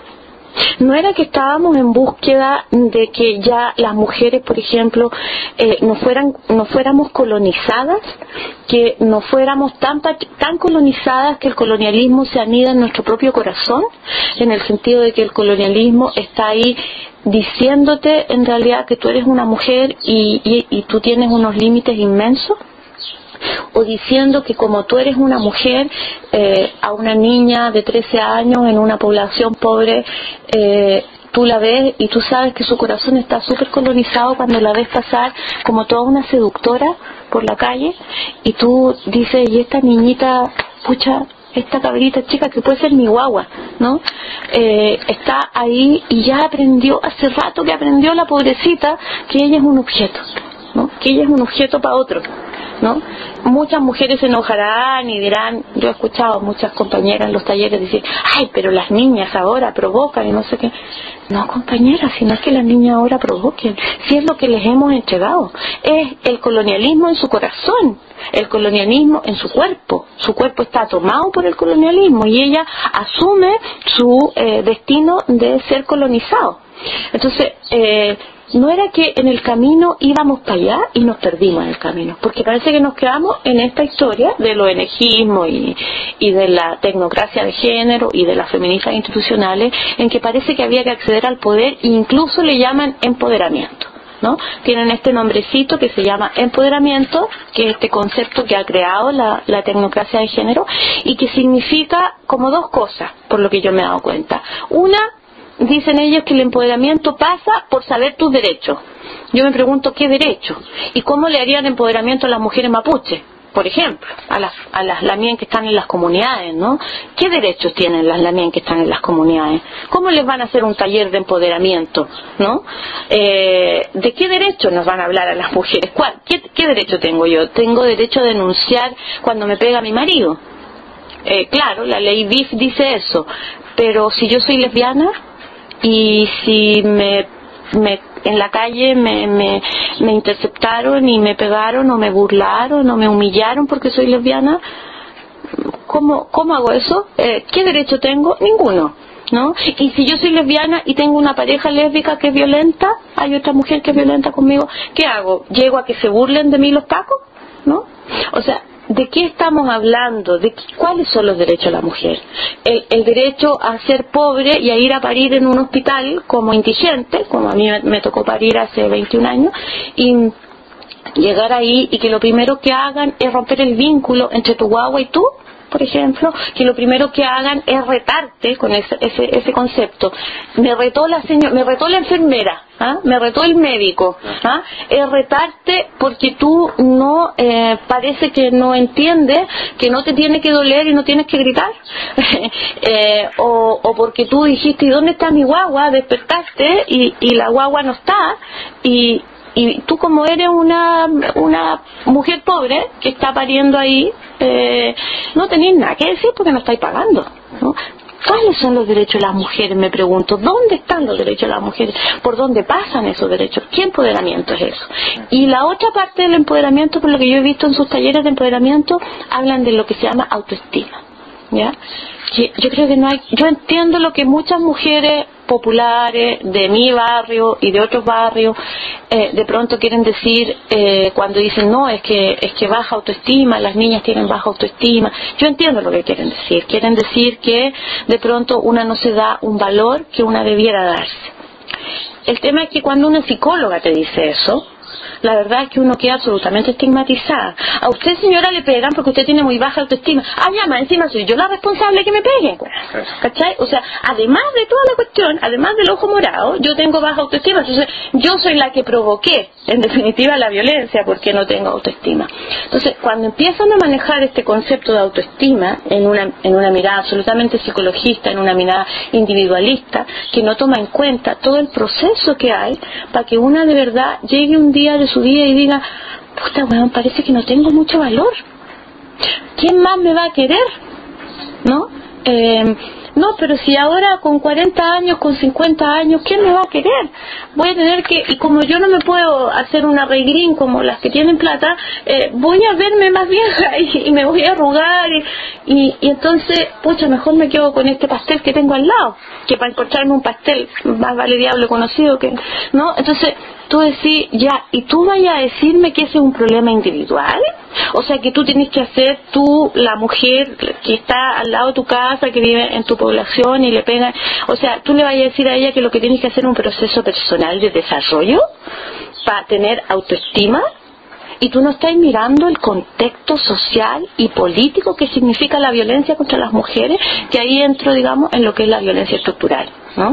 ¿No era que estábamos en búsqueda de que ya las mujeres, por ejemplo, eh, no fueran, no fuéramos colonizadas, que no fuéramos tan, tan colonizadas que el colonialismo se anida en nuestro propio corazón, en el sentido de que el colonialismo está ahí diciéndote en realidad que tú eres una mujer y, y, y tú tienes unos límites inmensos? O diciendo que como tú eres una mujer, eh, a una niña de trece años en una población pobre, eh, tú la ves y tú sabes que su corazón está súper colonizado cuando la ves pasar como toda una seductora por la calle, y tú dices, y esta niñita, pucha, esta cabrita chica que puede ser mi guagua, ¿no? Eh, está ahí y ya aprendió, hace rato que aprendió la pobrecita, que ella es un objeto, ¿no? Que ella es un objeto para otro, ¿no? Muchas mujeres se enojarán y dirán, yo he escuchado muchas compañeras en los talleres decir, ay, pero las niñas ahora provocan y no sé qué. No, compañeras, sino es que las niñas ahora provoquen, si es lo que les hemos entregado, es el colonialismo en su corazón, el colonialismo en su cuerpo, su cuerpo está tomado por el colonialismo y ella asume su eh, destino de ser colonizado. Entonces, eh, no era que en el camino íbamos para allá y nos perdimos en el camino, porque parece que nos quedamos en esta historia del ONGismo y, y de la tecnocracia de género y de las feministas institucionales, en que parece que había que acceder al poder e incluso le llaman empoderamiento, ¿no? Tienen este nombrecito que se llama empoderamiento, que es este concepto que ha creado la, la tecnocracia de género y que significa como dos cosas, por lo que yo me he dado cuenta. Una, dicen ellos que el empoderamiento pasa por saber tus derechos. Yo me pregunto, ¿qué derechos? ¿Y cómo le harían empoderamiento a las mujeres mapuche? Por ejemplo, a las, a las lamien que están en las comunidades, ¿no? ¿Qué derechos tienen las lamien que están en las comunidades? ¿Cómo les van a hacer un taller de empoderamiento, ¿no? Eh, ¿De qué derechos nos van a hablar a las mujeres? ¿Cuál? ¿Qué, qué derecho tengo yo? Tengo derecho a denunciar cuando me pega mi marido. Eh, claro, la ley B I F dice eso, pero si yo soy lesbiana y si me, me en la calle me, me, me interceptaron y me pegaron o me burlaron o me humillaron porque soy lesbiana, ¿cómo, cómo hago eso? Eh, ¿Qué derecho tengo? Ninguno, ¿no? Y si yo soy lesbiana y tengo una pareja lésbica que es violenta, hay otra mujer que es violenta conmigo, ¿qué hago? ¿Llego a que se burlen de mí los pacos? ¿No? O sea, ¿de qué estamos hablando? ¿De qué, cuáles son los derechos de la mujer? El, el derecho a ser pobre y a ir a parir en un hospital como indigente, como a mí me, me tocó parir hace veintiún años, y llegar ahí y que lo primero que hagan es romper el vínculo entre tu guagua y tú, por ejemplo, que lo primero que hagan es retarte con ese, ese, ese concepto. Me retó la señora, me retó la enfermera, ¿ah? Me retó el médico, ¿ah? Es retarte porque tú no, eh, parece que no entiendes que no te tiene que doler y no tienes que gritar, eh, o, o porque tú dijiste, ¿y dónde está mi guagua? Despertaste y, y la guagua no está, y Y tú, como eres una una mujer pobre que está pariendo ahí, eh, no tenés nada que decir porque no estáis pagando, ¿no? ¿Cuáles son los derechos de las mujeres? Me pregunto. ¿Dónde están los derechos de las mujeres? ¿Por dónde pasan esos derechos? ¿Qué empoderamiento es eso? Y la otra parte del empoderamiento, por lo que yo he visto en sus talleres de empoderamiento, hablan de lo que se llama autoestima, ¿ya? Que yo creo que no hay... Yo entiendo lo que muchas mujeres populares de mi barrio y de otros barrios eh, de pronto quieren decir eh, cuando dicen no, es que es que baja autoestima, las niñas tienen baja autoestima. Yo entiendo lo que quieren decir. Quieren decir que de pronto una no se da un valor que una debiera darse. El tema es que cuando una psicóloga te dice eso, la verdad es que uno queda absolutamente estigmatizada. A usted, señora, le pegan porque usted tiene muy baja autoestima. Ah, ya, más encima soy yo la responsable que me peguen, ¿cachai? O sea, además de toda la cuestión, además del ojo morado, yo tengo baja autoestima. Entonces, yo soy la que provoqué, en definitiva, la violencia porque no tengo autoestima. Entonces, cuando empiezan a manejar este concepto de autoestima en una, en una mirada absolutamente psicologista, en una mirada individualista, que no toma en cuenta todo el proceso que hay para que una de verdad llegue un día de su vida y diga, puta weón, parece que no tengo mucho valor. ¿Quién más me va a querer? ¿No? Eh, no, pero si ahora con cuarenta años, con cincuenta años, ¿quién me va a querer? Voy a tener que, y como yo no me puedo hacer un arreglín como las que tienen plata, eh, voy a verme más vieja y, y me voy a arrugar y, y, y entonces, pucha, mejor me quedo con este pastel que tengo al lado, que para encontrarme un pastel más vale diablo conocido que, ¿no? Entonces, tú decís, ya, ¿y tú vayas a decirme que ese es un problema individual? O sea, que tú tienes que hacer tú, la mujer que está al lado de tu casa, que vive en tu población y le pega, o sea, tú le vayas a decir a ella que lo que tienes que hacer es un proceso personal de desarrollo para tener autoestima, y tú no estás mirando el contexto social y político que significa la violencia contra las mujeres, que ahí entro, digamos, en lo que es la violencia estructural, ¿no?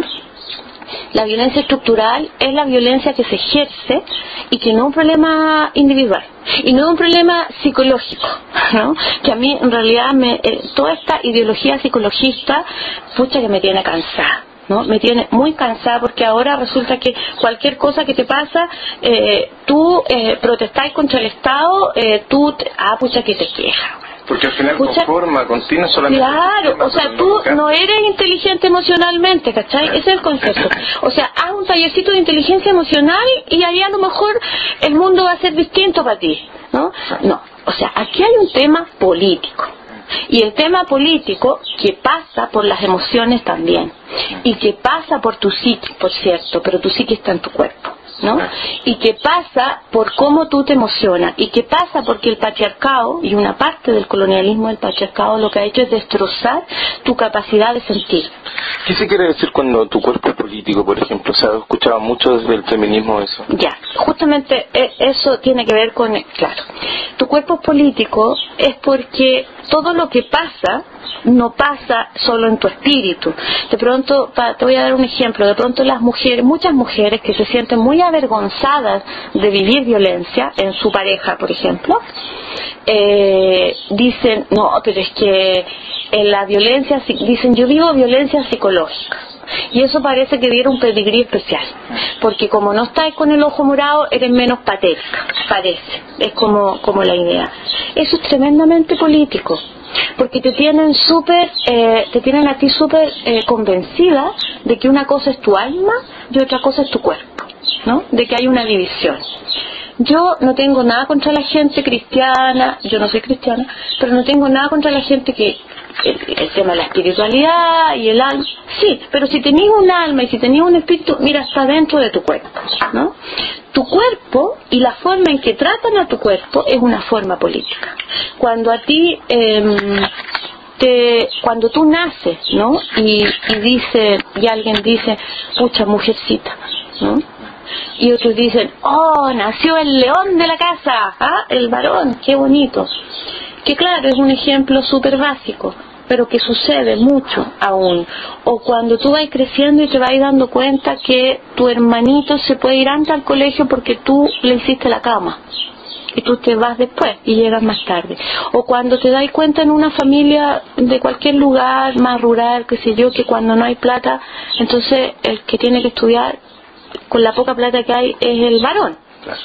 La violencia estructural es la violencia que se ejerce y que no es un problema individual y no es un problema psicológico, ¿no? Que a mí en realidad me, eh, toda esta ideología psicologista, pucha, que me tiene cansada, ¿no? Me tiene muy cansada porque ahora resulta que cualquier cosa que te pasa, eh, tú eh, protestás contra el Estado, eh, tú, te, ah, pucha, que te quejas. Porque al final Pucha, conforma, continua solamente... Claro, o sea, tú no eres inteligente emocionalmente, ¿cachai? Ese es el concepto. O sea, haz un tallercito de inteligencia emocional y ahí a lo mejor el mundo va a ser distinto para ti, ¿no? No, o sea, aquí hay un tema político. Y el tema político que pasa por las emociones también. Y que pasa por tu psique, por cierto, pero tu psique está en tu cuerpo, ¿no? Y que pasa por cómo tú te emocionas, y que pasa porque el patriarcado y una parte del colonialismo del patriarcado lo que ha hecho es destrozar tu capacidad de sentir. ¿Qué se quiere decir cuando tu cuerpo es político, por ejemplo? Se ha escuchado mucho desde el feminismo eso. Ya, justamente eso tiene que ver con, claro, tu cuerpo es político es porque todo lo que pasa no pasa solo en tu espíritu. De pronto, pa, te voy a dar un ejemplo, de pronto las mujeres, muchas mujeres que se sienten muy avergonzadas de vivir violencia en su pareja, por ejemplo, eh, dicen, no, pero es que en la violencia, dicen, yo vivo violencia psicológica. Y eso parece que diera un pedigrí especial, porque como no estás con el ojo morado, eres menos patética, parece, es como, como la idea. Eso es tremendamente político, porque te tienen súper, eh, te tienen a ti súper eh, convencida de que una cosa es tu alma y otra cosa es tu cuerpo, ¿no? De que hay una división. Yo no tengo nada contra la gente cristiana, yo no soy cristiana, pero no tengo nada contra la gente que el, el tema de la espiritualidad y el alma, sí, pero si tenías un alma y si tenías un espíritu, mira, está dentro de tu cuerpo, ¿no? Tu cuerpo y la forma en que tratan a tu cuerpo es una forma política. Cuando a ti eh, te, cuando tú naces, ¿no? Y, y dice, y alguien dice, pucha, mujercita, ¿no? Y otros dicen, oh, nació el león de la casa, ¿ah? El varón, qué bonito. Que claro, es un ejemplo súper básico, pero que sucede mucho aún. O cuando tú vas creciendo y te vas dando cuenta que tu hermanito se puede ir antes al colegio porque tú le hiciste la cama y tú te vas después y llegas más tarde. O cuando te das cuenta en una familia de cualquier lugar más rural, qué sé yo, que cuando no hay plata, entonces el que tiene que estudiar con la poca plata que hay es el varón. Claro.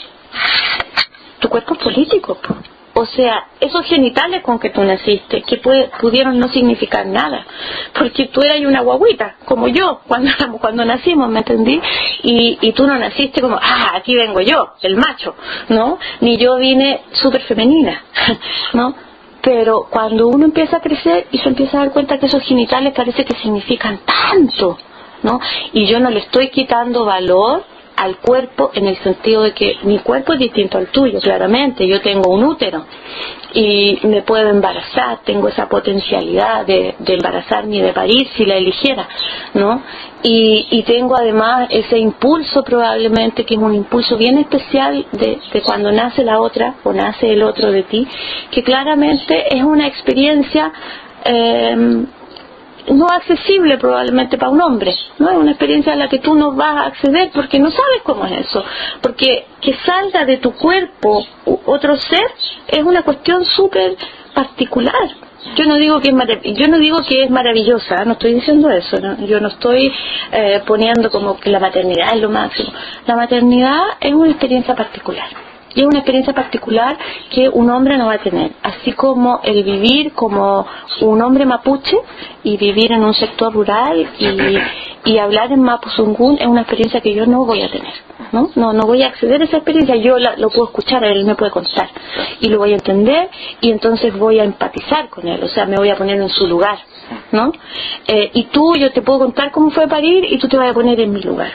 Tu cuerpo es político, po. O sea, esos genitales con que tú naciste, que puede, pudieron no significar nada, porque tú eras una guaguita, como yo, cuando cuando nacimos, ¿me entendí? Y, y tú no naciste como, ah, aquí vengo yo, el macho, ¿no? Ni yo vine súper femenina, ¿no? Pero cuando uno empieza a crecer y se empieza a dar cuenta que esos genitales parece que significan tanto, ¿no? Y yo no le estoy quitando valor al cuerpo en el sentido de que mi cuerpo es distinto al tuyo, claramente. Yo tengo un útero y me puedo embarazar, tengo esa potencialidad de, de embarazarme y de parir si la eligiera, ¿no? Y, y tengo además ese impulso probablemente, que es un impulso bien especial de, de cuando nace la otra o nace el otro de ti, que claramente es una experiencia eh, no accesible probablemente para un hombre, ¿no? Es una experiencia a la que tú no vas a acceder porque no sabes cómo es eso, porque que salga de tu cuerpo otro ser es una cuestión súper particular. Yo no digo que es marav- yo no digo que es maravillosa, no estoy diciendo eso, ¿no? Yo no estoy eh, poniendo como que la maternidad es lo máximo. La maternidad es una experiencia particular. Y es una experiencia particular que un hombre no va a tener, así como el vivir como un hombre mapuche y vivir en un sector rural y, y hablar en mapuzungún es una experiencia que yo no voy a tener, ¿no? No, no voy a acceder a esa experiencia, yo la, lo puedo escuchar, él me puede contar y lo voy a entender y entonces voy a empatizar con él, o sea, me voy a poner en su lugar, ¿no? Eh, y tú, yo te puedo contar cómo fue parir y tú te vas a poner en mi lugar,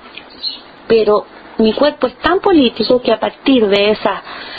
pero mi cuerpo es tan político que a partir de esas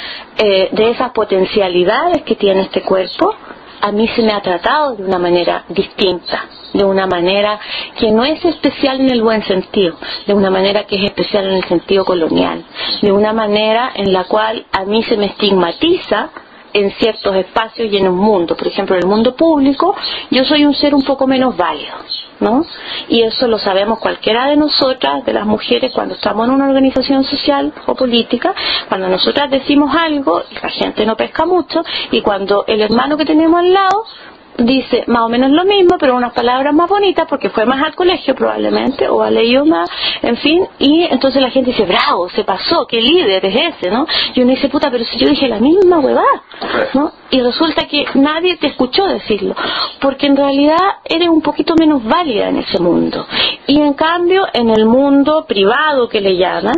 eh, de esas potencialidades que tiene este cuerpo, a mí se me ha tratado de una manera distinta, de una manera que no es especial en el buen sentido, de una manera que es especial en el sentido colonial, de una manera en la cual a mí se me estigmatiza en ciertos espacios y en un mundo. Por ejemplo, en el mundo público yo soy un ser un poco menos válido, ¿no? Y eso lo sabemos cualquiera de nosotras, de las mujeres, cuando estamos en una organización social o política, cuando nosotras decimos algo, la gente no pesca mucho, y cuando el hermano que tenemos al lado dice más o menos lo mismo, pero unas palabras más bonitas, porque fue más al colegio probablemente, o ha leído más, en fin, y entonces la gente dice, bravo, se pasó, qué líder es ese, ¿no? Y uno dice, puta, pero si yo dije la misma huevada, ¿no? Y resulta que nadie te escuchó decirlo, porque en realidad eres un poquito menos válida en ese mundo. Y en cambio, en el mundo privado que le llaman,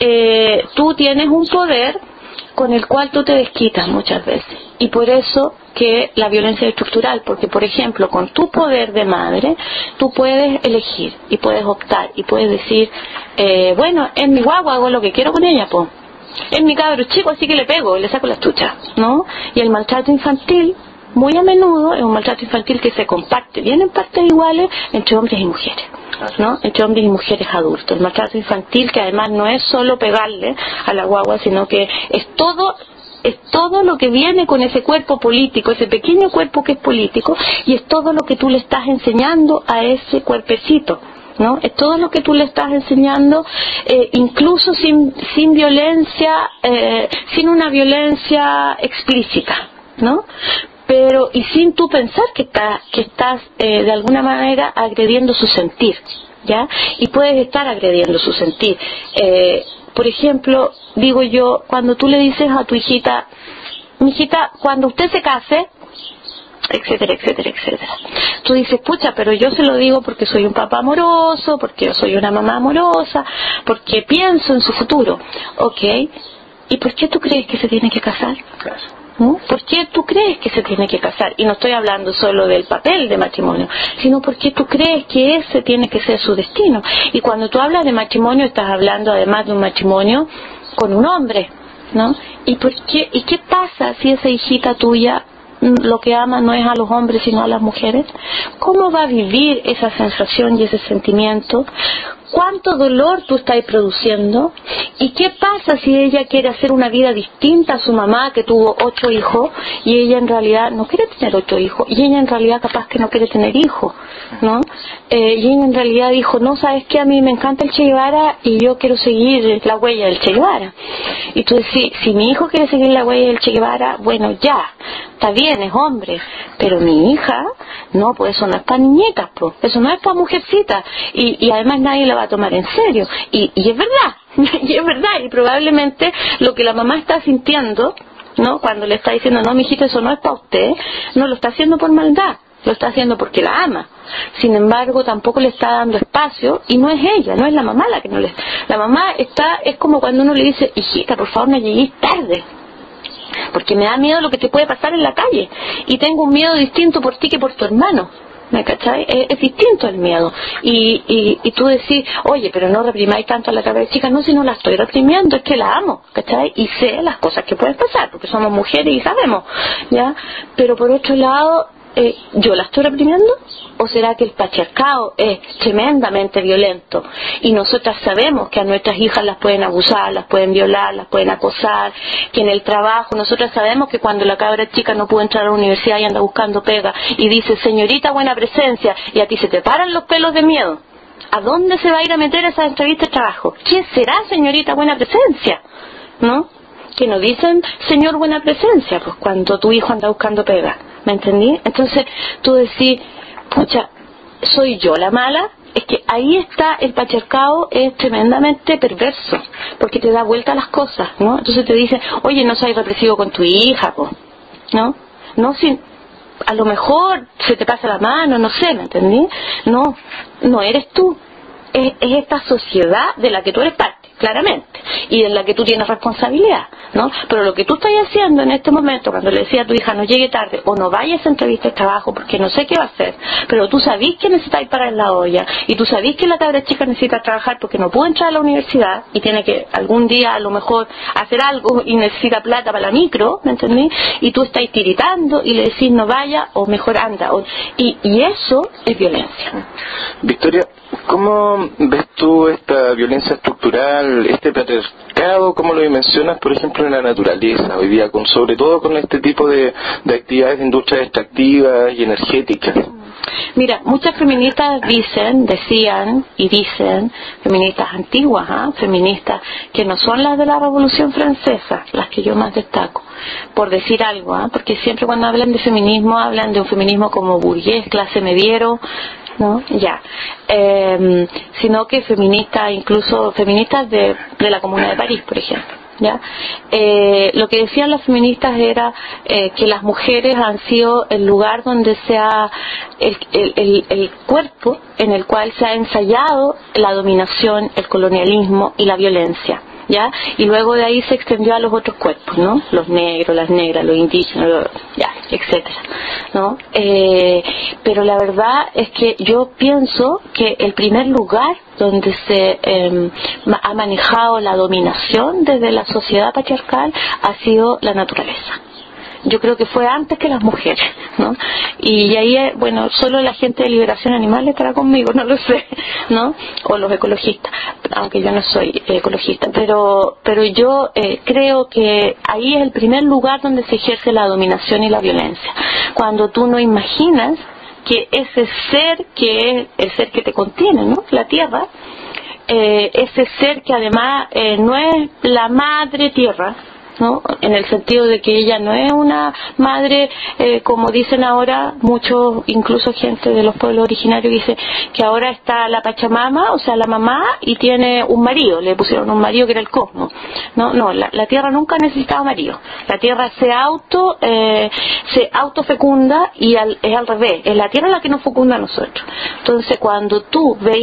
eh, tú tienes un poder con el cual tú te desquitas muchas veces. Y por eso que la violencia es estructural, porque por ejemplo con tu poder de madre tú puedes elegir y puedes optar y puedes decir eh, bueno, es mi guagua, hago lo que quiero con ella, po. Es mi cabro chico, así que le pego y le saco las chuchas, ¿no? Y el maltrato infantil muy a menudo es un maltrato infantil que se comparte bien en partes iguales entre hombres y mujeres, ¿no? Entre hombres y mujeres adultos. El maltrato infantil, que además no es solo pegarle a la guagua, sino que es todo es todo lo que viene con ese cuerpo político, ese pequeño cuerpo que es político, y es todo lo que tú le estás enseñando a ese cuerpecito, ¿no? Es todo lo que tú le estás enseñando, eh, incluso sin sin violencia, eh, sin una violencia explícita, ¿no? Pero y sin tú pensar que estás que estás eh, de alguna manera agrediendo su sentir, ¿ya? Y puedes estar agrediendo su sentir. Eh, por ejemplo, digo yo, cuando tú le dices a tu hijita, mi hijita, cuando usted se case, etcétera, etcétera, etcétera, tú dices, pucha, pero yo se lo digo porque soy un papá amoroso, porque yo soy una mamá amorosa, porque pienso en su futuro, ¿ok? ¿Y por qué tú crees que se tiene que casar? Claro. ¿No? ¿Por qué tú crees que se tiene que casar? Y no estoy hablando solo del papel de matrimonio, sino porque tú crees que ese tiene que ser su destino. Y cuando tú hablas de matrimonio, estás hablando además de un matrimonio con un hombre, ¿no? ¿Y por qué? ¿Y qué pasa si esa hijita tuya lo que ama no es a los hombres sino a las mujeres? ¿Cómo va a vivir esa sensación y ese sentimiento? ¿Cuánto dolor tú estás produciendo? ¿Y qué pasa si ella quiere hacer una vida distinta a su mamá que tuvo ocho hijos y ella en realidad no quiere tener ocho hijos y ella en realidad capaz que no quiere tener hijos, ¿no? Eh, y ella en realidad dijo, no, ¿sabes qué? A mí me encanta el Che Guevara y yo quiero seguir la huella del Che Guevara. Y tú decís, si mi hijo quiere seguir la huella del Che Guevara, bueno, ya, está bien, es hombre, pero mi hija, no, pues eso no es para niñitas, pues, eso no es para mujercitas, y, y además nadie la va a tomar en serio, y, y es verdad, y es verdad, y probablemente lo que la mamá está sintiendo, ¿no? Cuando le está diciendo, no, mijita, eso no es para usted, no lo está haciendo por maldad, lo está haciendo porque la ama. Sin embargo, tampoco le está dando espacio, y no es ella, no es la mamá la que no le... La mamá está, es como cuando uno le dice, hijita, por favor no llegues tarde, porque me da miedo lo que te puede pasar en la calle, y tengo un miedo distinto por ti que por tu hermano. ¿Me cachai? Es, es distinto el miedo. Y, y, y tú decís, oye, pero no reprimáis tanto a la cabeza chica. No, si no la estoy reprimiendo, es que la amo, ¿cachai? Y sé las cosas que pueden pasar, porque somos mujeres y sabemos, ¿ya? Pero por otro lado, eh, ¿yo la estoy reprimiendo? ¿O será que el patriarcado es tremendamente violento? Y nosotras sabemos que a nuestras hijas las pueden abusar, las pueden violar, las pueden acosar, que en el trabajo, nosotras sabemos que cuando la cabra chica no puede entrar a la universidad y anda buscando pega, y dice, señorita buena presencia, y a ti se te paran los pelos de miedo. ¿A dónde se va a ir a meter esa entrevista de trabajo? ¿Quién será señorita buena presencia? ¿No? Que no dicen señor buena presencia, pues cuando tu hijo anda buscando pega. ¿Me entendí? Entonces tú decís, pucha, ¿soy yo la mala? Es que ahí está el patriarcado, es tremendamente perverso, porque te da vuelta a las cosas, ¿no? Entonces te dicen, oye, no seas represivo con tu hija, po, ¿no? No, si a lo mejor se te pasa la mano, no sé, ¿me entendí? No, no eres tú, es, es esta sociedad de la que tú eres parte, claramente, y en la que tú tienes responsabilidad, ¿no? Pero lo que tú estás haciendo en este momento, cuando le decías a tu hija no llegue tarde o no vaya a esa entrevista de trabajo porque no sé qué va a hacer, pero tú sabís que necesitáis parar la olla, y tú sabís que la cabra chica necesita trabajar porque no puede entrar a la universidad y tiene que algún día a lo mejor hacer algo y necesita plata para la micro, ¿me entendí? Y tú estás tiritando y le decís no vaya o mejor anda, o, y, y eso es violencia. Victoria, ¿cómo ves tú esta violencia estructural, este patriarcado, cómo lo dimensionas, por ejemplo, en la naturaleza hoy día, con, sobre todo con este tipo de, de actividades de industrias extractivas y energéticas? Mira, muchas feministas dicen, decían y dicen, feministas antiguas, ¿eh? feministas que no son las de la Revolución Francesa, las que yo más destaco, por decir algo, ¿eh? porque siempre cuando hablan de feminismo, hablan de un feminismo como burgués, clase mediero, ¿no? Ya, eh, sino que feministas, incluso feministas de, de la Comuna de París, por ejemplo. ¿Ya? Eh, lo que decían las feministas era eh, que las mujeres han sido el lugar donde se ha el, el, el, el cuerpo en el cual se ha ensayado la dominación, el colonialismo y la violencia, ¿ya? Y luego de ahí se extendió a los otros cuerpos, ¿no? Los negros, las negras, los indígenas, los, ya, etcétera, ¿no? Eh, pero la verdad es que yo pienso que el primer lugar donde se eh, ha manejado la dominación desde la sociedad patriarcal ha sido la naturaleza. Yo creo que fue antes que las mujeres, ¿no? Y ahí, bueno, solo la gente de liberación animal estará conmigo, no lo sé, ¿no? O los ecologistas, aunque yo no soy ecologista, pero pero yo eh, creo que ahí es el primer lugar donde se ejerce la dominación y la violencia. Cuando tú no imaginas que ese ser que es el ser que te contiene, ¿no? La tierra, eh, ese ser que además eh, no es la madre tierra, ¿no? En el sentido de que ella no es una madre, eh, como dicen ahora muchos, incluso gente de los pueblos originarios dice que ahora está la Pachamama, o sea la mamá, y tiene un marido, le pusieron un marido que era el cosmos. No, no, la, la tierra nunca ha necesitado marido. La tierra se auto eh, se autofecunda y al, es al revés, es la tierra la que nos fecunda a nosotros. Entonces cuando tú veís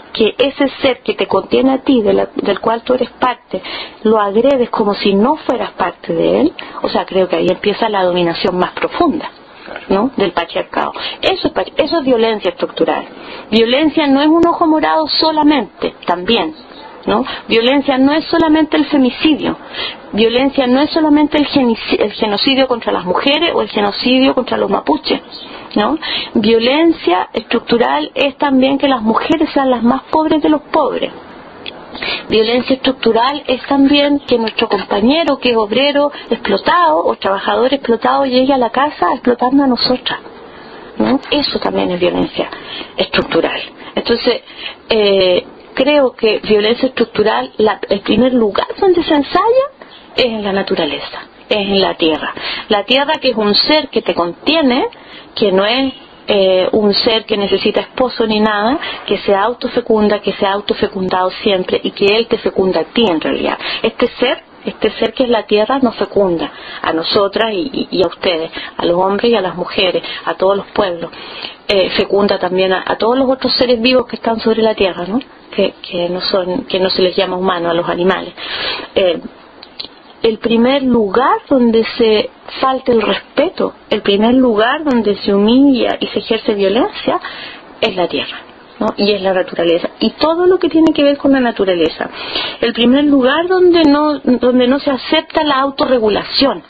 que ese ser que te contiene a ti, de la, del cual tú eres parte, lo agredes como si no fueras parte de él, o sea, creo que ahí empieza la dominación más profunda, ¿no?, del patriarcado. Eso es, eso es violencia estructural. Violencia no es un ojo morado solamente, también, ¿no? Violencia no es solamente el femicidio. Violencia no es solamente el, el genocidio contra las mujeres o el genocidio contra los mapuches, ¿no? Violencia estructural es también que las mujeres sean las más pobres de los pobres. Violencia estructural es también que nuestro compañero, que es obrero explotado o trabajador explotado, llegue a la casa explotando a nosotras, ¿no? Eso también es violencia estructural. Entonces, eh, creo que violencia estructural, la, el primer lugar donde se ensaya es en la naturaleza, es en la tierra. La tierra, que es un ser que te contiene, que no es eh, un ser que necesita esposo ni nada, que se autofecunda, que se ha autofecundado siempre y que él te fecunda a ti en realidad. Este ser, este ser que es la tierra nos fecunda a nosotras y, y, y a ustedes, a los hombres y a las mujeres, a todos los pueblos. Eh, fecunda también a, a todos los otros seres vivos que están sobre la tierra, ¿no? Que, que no son, que no se les llama humanos, a los animales. Eh, el primer lugar donde se falta el respeto, el primer lugar donde se humilla y se ejerce violencia es la tierra, ¿no? Y es la naturaleza y todo lo que tiene que ver con la naturaleza. El primer lugar donde no, donde no se acepta la autorregulación.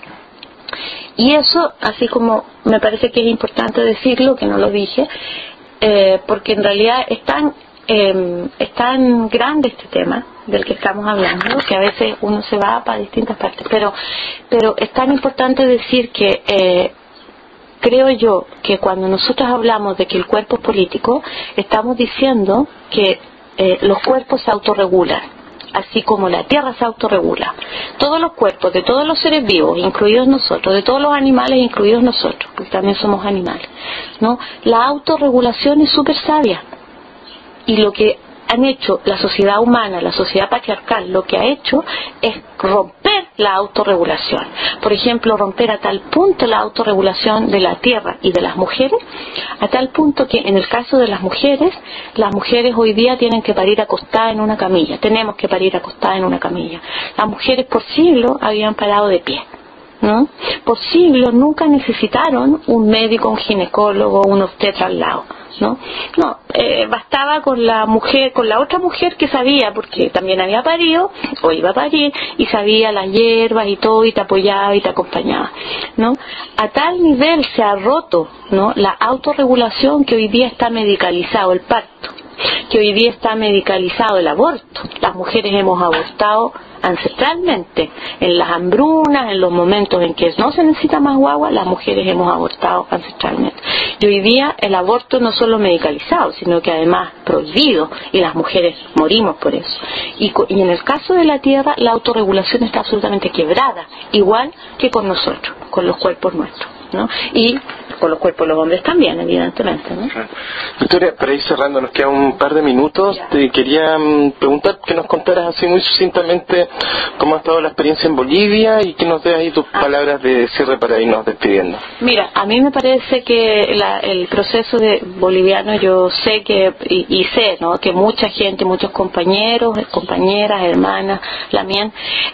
Y eso, así como me parece que es importante decirlo, que no lo dije, eh, porque en realidad es tan, eh, es tan grande este tema del que estamos hablando, que a veces uno se va para distintas partes, pero, pero es tan importante decir que eh, creo yo que cuando nosotros hablamos de que el cuerpo es político, estamos diciendo que eh, los cuerpos se autorregulan, así como la tierra se autorregula. Todos los cuerpos de todos los seres vivos, incluidos nosotros, de todos los animales, incluidos nosotros, porque también somos animales, ¿no? La autorregulación es súper sabia. Y lo que han hecho la sociedad humana, la sociedad patriarcal, lo que ha hecho es romper la autorregulación. Por ejemplo, romper a tal punto la autorregulación de la tierra y de las mujeres, a tal punto que en el caso de las mujeres, las mujeres hoy día tienen que parir acostadas en una camilla. Tenemos que parir acostadas en una camilla. Las mujeres por siglos habían parado de pie, ¿no? Por siglos nunca necesitaron un médico, un ginecólogo, un obstetra al lado, ¿no? No, eh, bastaba con la mujer, con la otra mujer que sabía, porque también había parido o iba a parir y sabía las hierbas y todo y te apoyaba y te acompañaba, ¿no? A tal nivel se ha roto, ¿no?, la autorregulación que hoy día está medicalizado el parto, que hoy día está medicalizado el aborto. Las mujeres hemos abortado ancestralmente, en las hambrunas, en los momentos en que no se necesita más guagua, las mujeres hemos abortado ancestralmente. Y hoy día el aborto no solo medicalizado, sino que además prohibido, y las mujeres morimos por eso. Y, y en el caso de la tierra, la autorregulación está absolutamente quebrada, igual que con nosotros, con los cuerpos nuestros, ¿no? Y con los cuerpos de los hombres también, evidentemente, ¿no? Victoria, para ir cerrando, nos queda un par de minutos. Ya. Te quería um, preguntar que nos contaras así muy sucintamente cómo ha estado la experiencia en Bolivia y que nos des ahí tus ah. palabras de cierre para irnos despidiendo. Mira, a mí me parece que la, el proceso de boliviano, yo sé que, y, y sé, ¿no?, que mucha gente, muchos compañeros, compañeras, hermanas, la mía,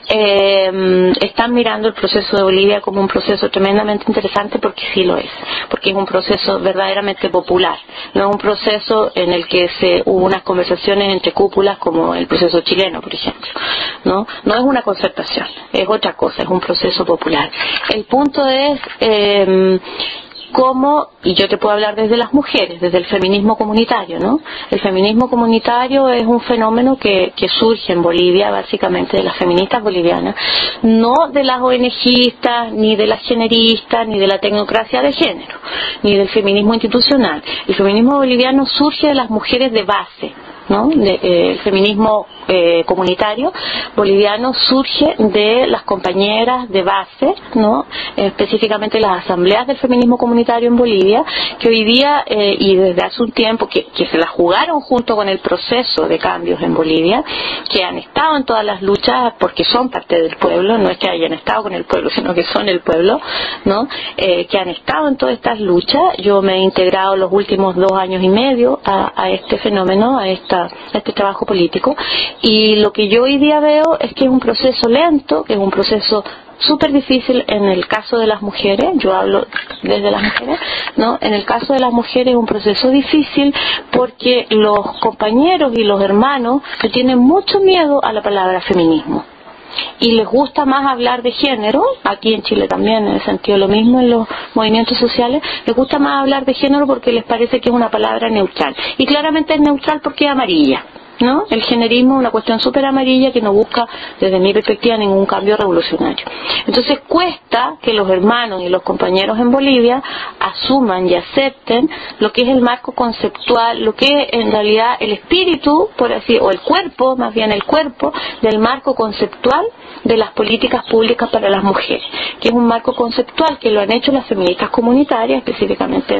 eh, están mirando el proceso de Bolivia como un proceso tremendamente interesante, porque sí lo es. Porque es un proceso verdaderamente popular, no es un proceso en el que se hubo unas conversaciones entre cúpulas como el proceso chileno, por ejemplo, no no es una concertación, es otra cosa, es un proceso popular. El punto es eh, cómo, y yo te puedo hablar desde las mujeres, desde el feminismo comunitario, ¿no? El feminismo comunitario es un fenómeno que, que surge en Bolivia, básicamente de las feministas bolivianas, no de las ONGistas, ni de las generistas, ni de la tecnocracia de género, ni del feminismo institucional. El feminismo boliviano surge de las mujeres de base, ¿no? De, eh, el feminismo eh, comunitario boliviano surge de las compañeras de base, ¿no? Específicamente las asambleas del feminismo comunitario en Bolivia, que hoy día eh, y desde hace un tiempo que, que se la jugaron junto con el proceso de cambios en Bolivia, que han estado en todas las luchas porque son parte del pueblo, no es que hayan estado con el pueblo, sino que son el pueblo, ¿no? Eh, que han estado en todas estas luchas. Yo me he integrado los últimos dos años y medio a, a este fenómeno, a, esta, a este trabajo político, y lo que yo hoy día veo es que es un proceso lento, que es un proceso súper difícil en el caso de las mujeres. Yo hablo desde las mujeres, ¿no? En el caso de las mujeres es un proceso difícil porque los compañeros y los hermanos le tienen mucho miedo a la palabra feminismo y les gusta más hablar de género. Aquí en Chile también, en el sentido lo mismo en los movimientos sociales, les gusta más hablar de género porque les parece que es una palabra neutral, y claramente es neutral porque es amarilla, ¿no? El generismo es una cuestión súper amarilla que no busca, desde mi perspectiva, ningún cambio revolucionario. Entonces cuesta que los hermanos y los compañeros en Bolivia asuman y acepten lo que es el marco conceptual, lo que es en realidad el espíritu, por así, o el cuerpo, más bien el cuerpo del marco conceptual de las políticas públicas para las mujeres, que es un marco conceptual que lo han hecho las feministas comunitarias, específicamente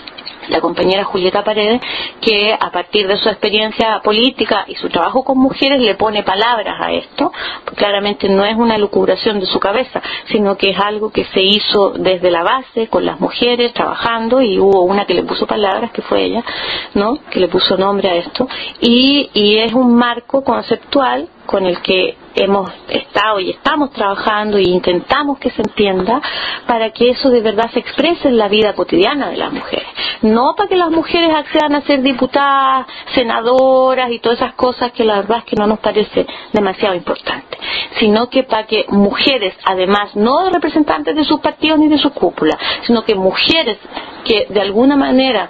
la compañera Julieta Paredes, que a partir de su experiencia política y su trabajo con mujeres le pone palabras a esto. Claramente no es una lucubración de su cabeza, sino que es algo que se hizo desde la base con las mujeres trabajando, y hubo una que le puso palabras, que fue ella, ¿no? Que le puso nombre a esto, y, y es un marco conceptual con el que hemos estado y estamos trabajando y intentamos que se entienda para que eso de verdad se exprese en la vida cotidiana de las mujeres. No para que las mujeres accedan a ser diputadas, senadoras y todas esas cosas que la verdad es que no nos parece demasiado importante, sino que para que mujeres, además, no representantes de sus partidos ni de sus cúpulas, sino que mujeres que de alguna manera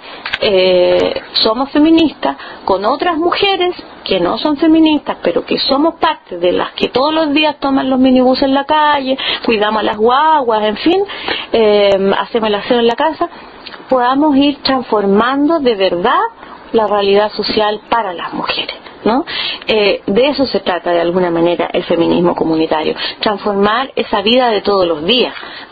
eh, somos feministas, con otras mujeres que no son feministas, pero que somos parte de las que todos los días toman los minibuses en la calle, cuidamos a las guaguas, en fin, eh, hacemos el aseo en la casa, podamos ir transformando de verdad la realidad social para las mujeres, ¿no? Eh, de eso se trata de alguna manera el feminismo comunitario, transformar esa vida de todos los días,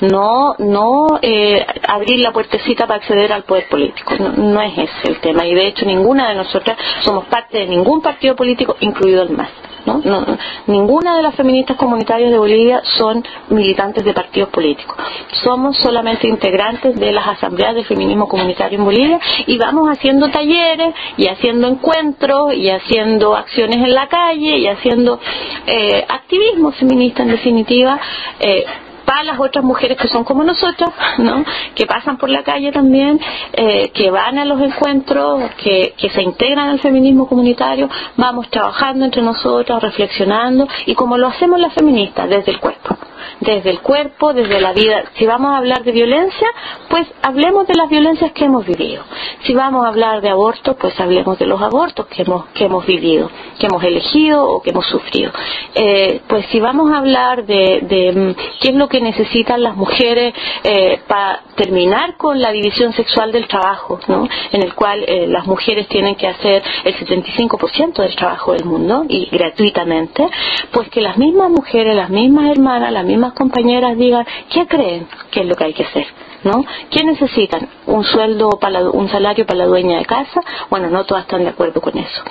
no no eh, abrir la puertecita para acceder al poder político, no, no es ese el tema, y de hecho ninguna de nosotras somos parte de ningún partido político, incluido el M A S. ¿No? No, no, ninguna de las feministas comunitarias de Bolivia son militantes de partidos políticos. Somos solamente integrantes de las asambleas de feminismo comunitario en Bolivia, y vamos haciendo talleres y haciendo encuentros y haciendo acciones en la calle y haciendo eh, activismo feminista, en definitiva, eh, para las otras mujeres que son como nosotras, ¿no? Que pasan por la calle también, eh, que van a los encuentros, que, que se integran al feminismo comunitario. Vamos trabajando entre nosotras, reflexionando, y como lo hacemos las feministas, desde el cuerpo. Desde el cuerpo, desde la vida. Si vamos a hablar de violencia, pues hablemos de las violencias que hemos vivido. Si vamos a hablar de aborto, pues hablemos de los abortos que hemos, que hemos vivido, que hemos elegido o que hemos sufrido. Eh, pues si vamos a hablar de, de qué es lo que necesitan las mujeres eh, para terminar con la división sexual del trabajo, ¿no? En el cual eh, las mujeres tienen que hacer el setenta y cinco por ciento del trabajo del mundo, y gratuitamente, pues que las mismas mujeres, las mismas hermanas, las mismas compañeras digan qué creen que es lo que hay que hacer, ¿no? ¿Qué necesitan? ¿Un sueldo para la, un salario para la dueña de casa? Bueno, no todas están de acuerdo con eso.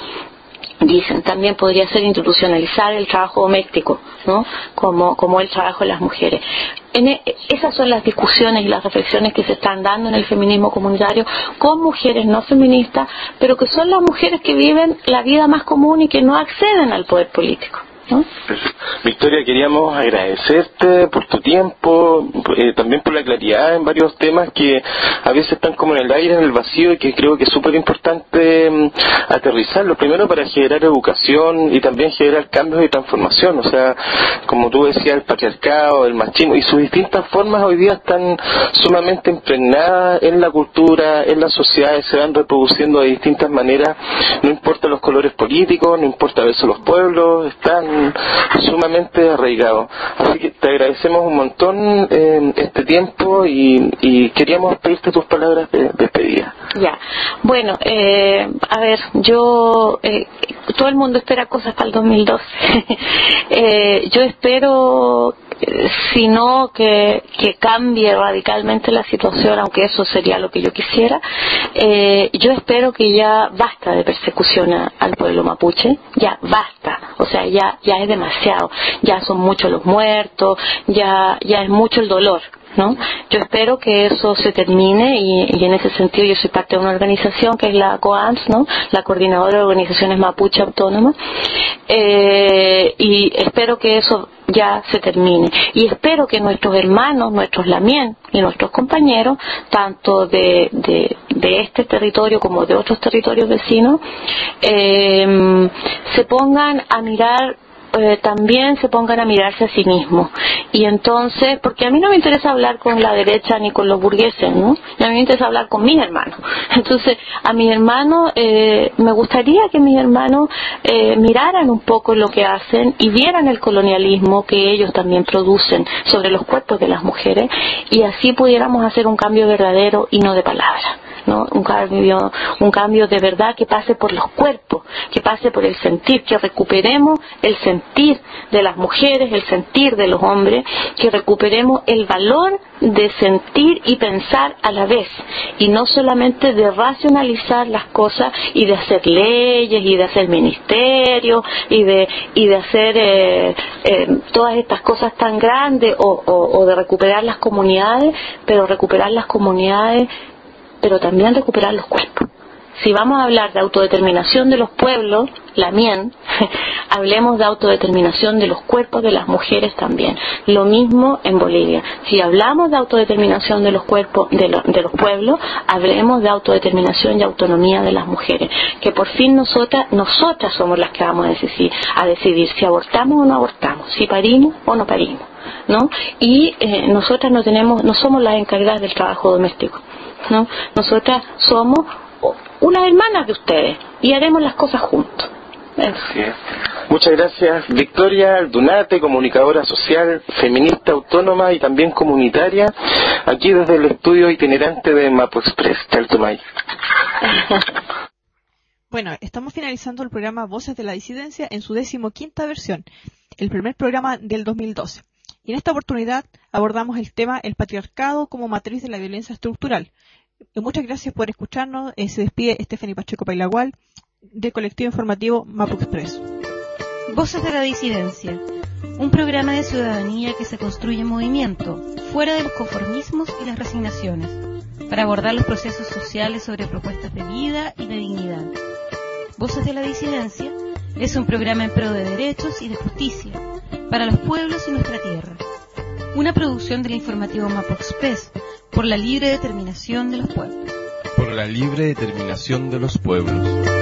Dicen, también podría ser institucionalizar el trabajo doméstico, ¿no? Como, como el trabajo de las mujeres. En e, esas son las discusiones y las reflexiones que se están dando en el feminismo comunitario con mujeres no feministas, pero que son las mujeres que viven la vida más común y que no acceden al poder político, ¿no? Victoria, queríamos agradecerte por tu tiempo, eh, también por la claridad en varios temas que a veces están como en el aire, en el vacío, y que creo que es súper importante um, aterrizarlo, primero para generar educación y también generar cambios y transformación. O sea, como tú decías, el patriarcado, el machismo y sus distintas formas hoy día están sumamente impregnadas en la cultura, en las sociedades, se van reproduciendo de distintas maneras, no importa los colores políticos, no importa a veces los pueblos, están sumamente arraigado. Así que te agradecemos un montón eh, este tiempo y, y queríamos pedirte tus palabras de despedida. Ya, bueno, eh, a ver, yo, eh, todo el mundo espera cosas para el dos mil doce. eh, yo espero, eh, si no que, que cambie radicalmente la situación, aunque eso sería lo que yo quisiera. Eh, yo espero que ya basta de persecución a, al pueblo mapuche, ya basta, o sea, ya, ya es demasiado, ya son muchos los muertos, ya, ya es mucho el dolor, ¿no? Yo espero que eso se termine y, y en ese sentido yo soy parte de una organización que es la COAMS, ¿no? La Coordinadora de Organizaciones Mapuche Autónomas, eh, y espero que eso ya se termine y espero que nuestros hermanos, nuestros lamien y nuestros compañeros, tanto de, de, de este territorio como de otros territorios vecinos, eh, se pongan a mirar Eh, también se pongan a mirarse a sí mismos. Y entonces, porque a mí no me interesa hablar con la derecha ni con los burgueses, ¿no? Y a mí me interesa hablar con mis hermanos. Entonces, a mis hermanos, eh, me gustaría que mis hermanos eh, miraran un poco lo que hacen y vieran el colonialismo que ellos también producen sobre los cuerpos de las mujeres, y así pudiéramos hacer un cambio verdadero y no de palabras, ¿no? Un cambio, un cambio de verdad que pase por los cuerpos, que pase por el sentir, que recuperemos el sentir de las mujeres, el sentir de los hombres, que recuperemos el valor de sentir y pensar a la vez, y no solamente de racionalizar las cosas y de hacer leyes y de hacer ministerios y de y de hacer eh, eh, todas estas cosas tan grandes, o, o, o de recuperar las comunidades, pero recuperar las comunidades pero también recuperar los cuerpos. Si vamos a hablar de autodeterminación de los pueblos, lamien, hablemos de autodeterminación de los cuerpos de las mujeres también. Lo mismo en Bolivia. Si hablamos de autodeterminación de los cuerpos de, lo, de los pueblos, hablemos de autodeterminación y autonomía de las mujeres. Que por fin nosotras, nosotras somos las que vamos a decidir, a decidir si abortamos o no abortamos, si parimos o no parimos, ¿no? Y eh, nosotras no tenemos, no somos las encargadas del trabajo doméstico, ¿no? Nosotras somos unas hermanas de ustedes y haremos las cosas juntos. Sí. Muchas gracias, Victoria Aldunate, comunicadora social, feminista autónoma y también comunitaria, aquí desde el estudio itinerante de Mapo Express, Chaltumay. Bueno, estamos finalizando el programa Voces de la Disidencia en su decimoquinta versión, el primer programa del dos mil doce. Y en esta oportunidad abordamos el tema el patriarcado como matriz de la violencia estructural. Muchas gracias por escucharnos. Eh, se despide Stephanie Pacheco Pailagual del colectivo informativo Mapo Express. Voces de la Disidencia, un programa de ciudadanía que se construye en movimiento, fuera de los conformismos y las resignaciones, para abordar los procesos sociales sobre propuestas de vida y de dignidad. Voces de la Disidencia es un programa en pro de derechos y de justicia para los pueblos y nuestra tierra. Una producción del informativo Mapo Express por la libre determinación de los pueblos. Por la libre determinación de los pueblos.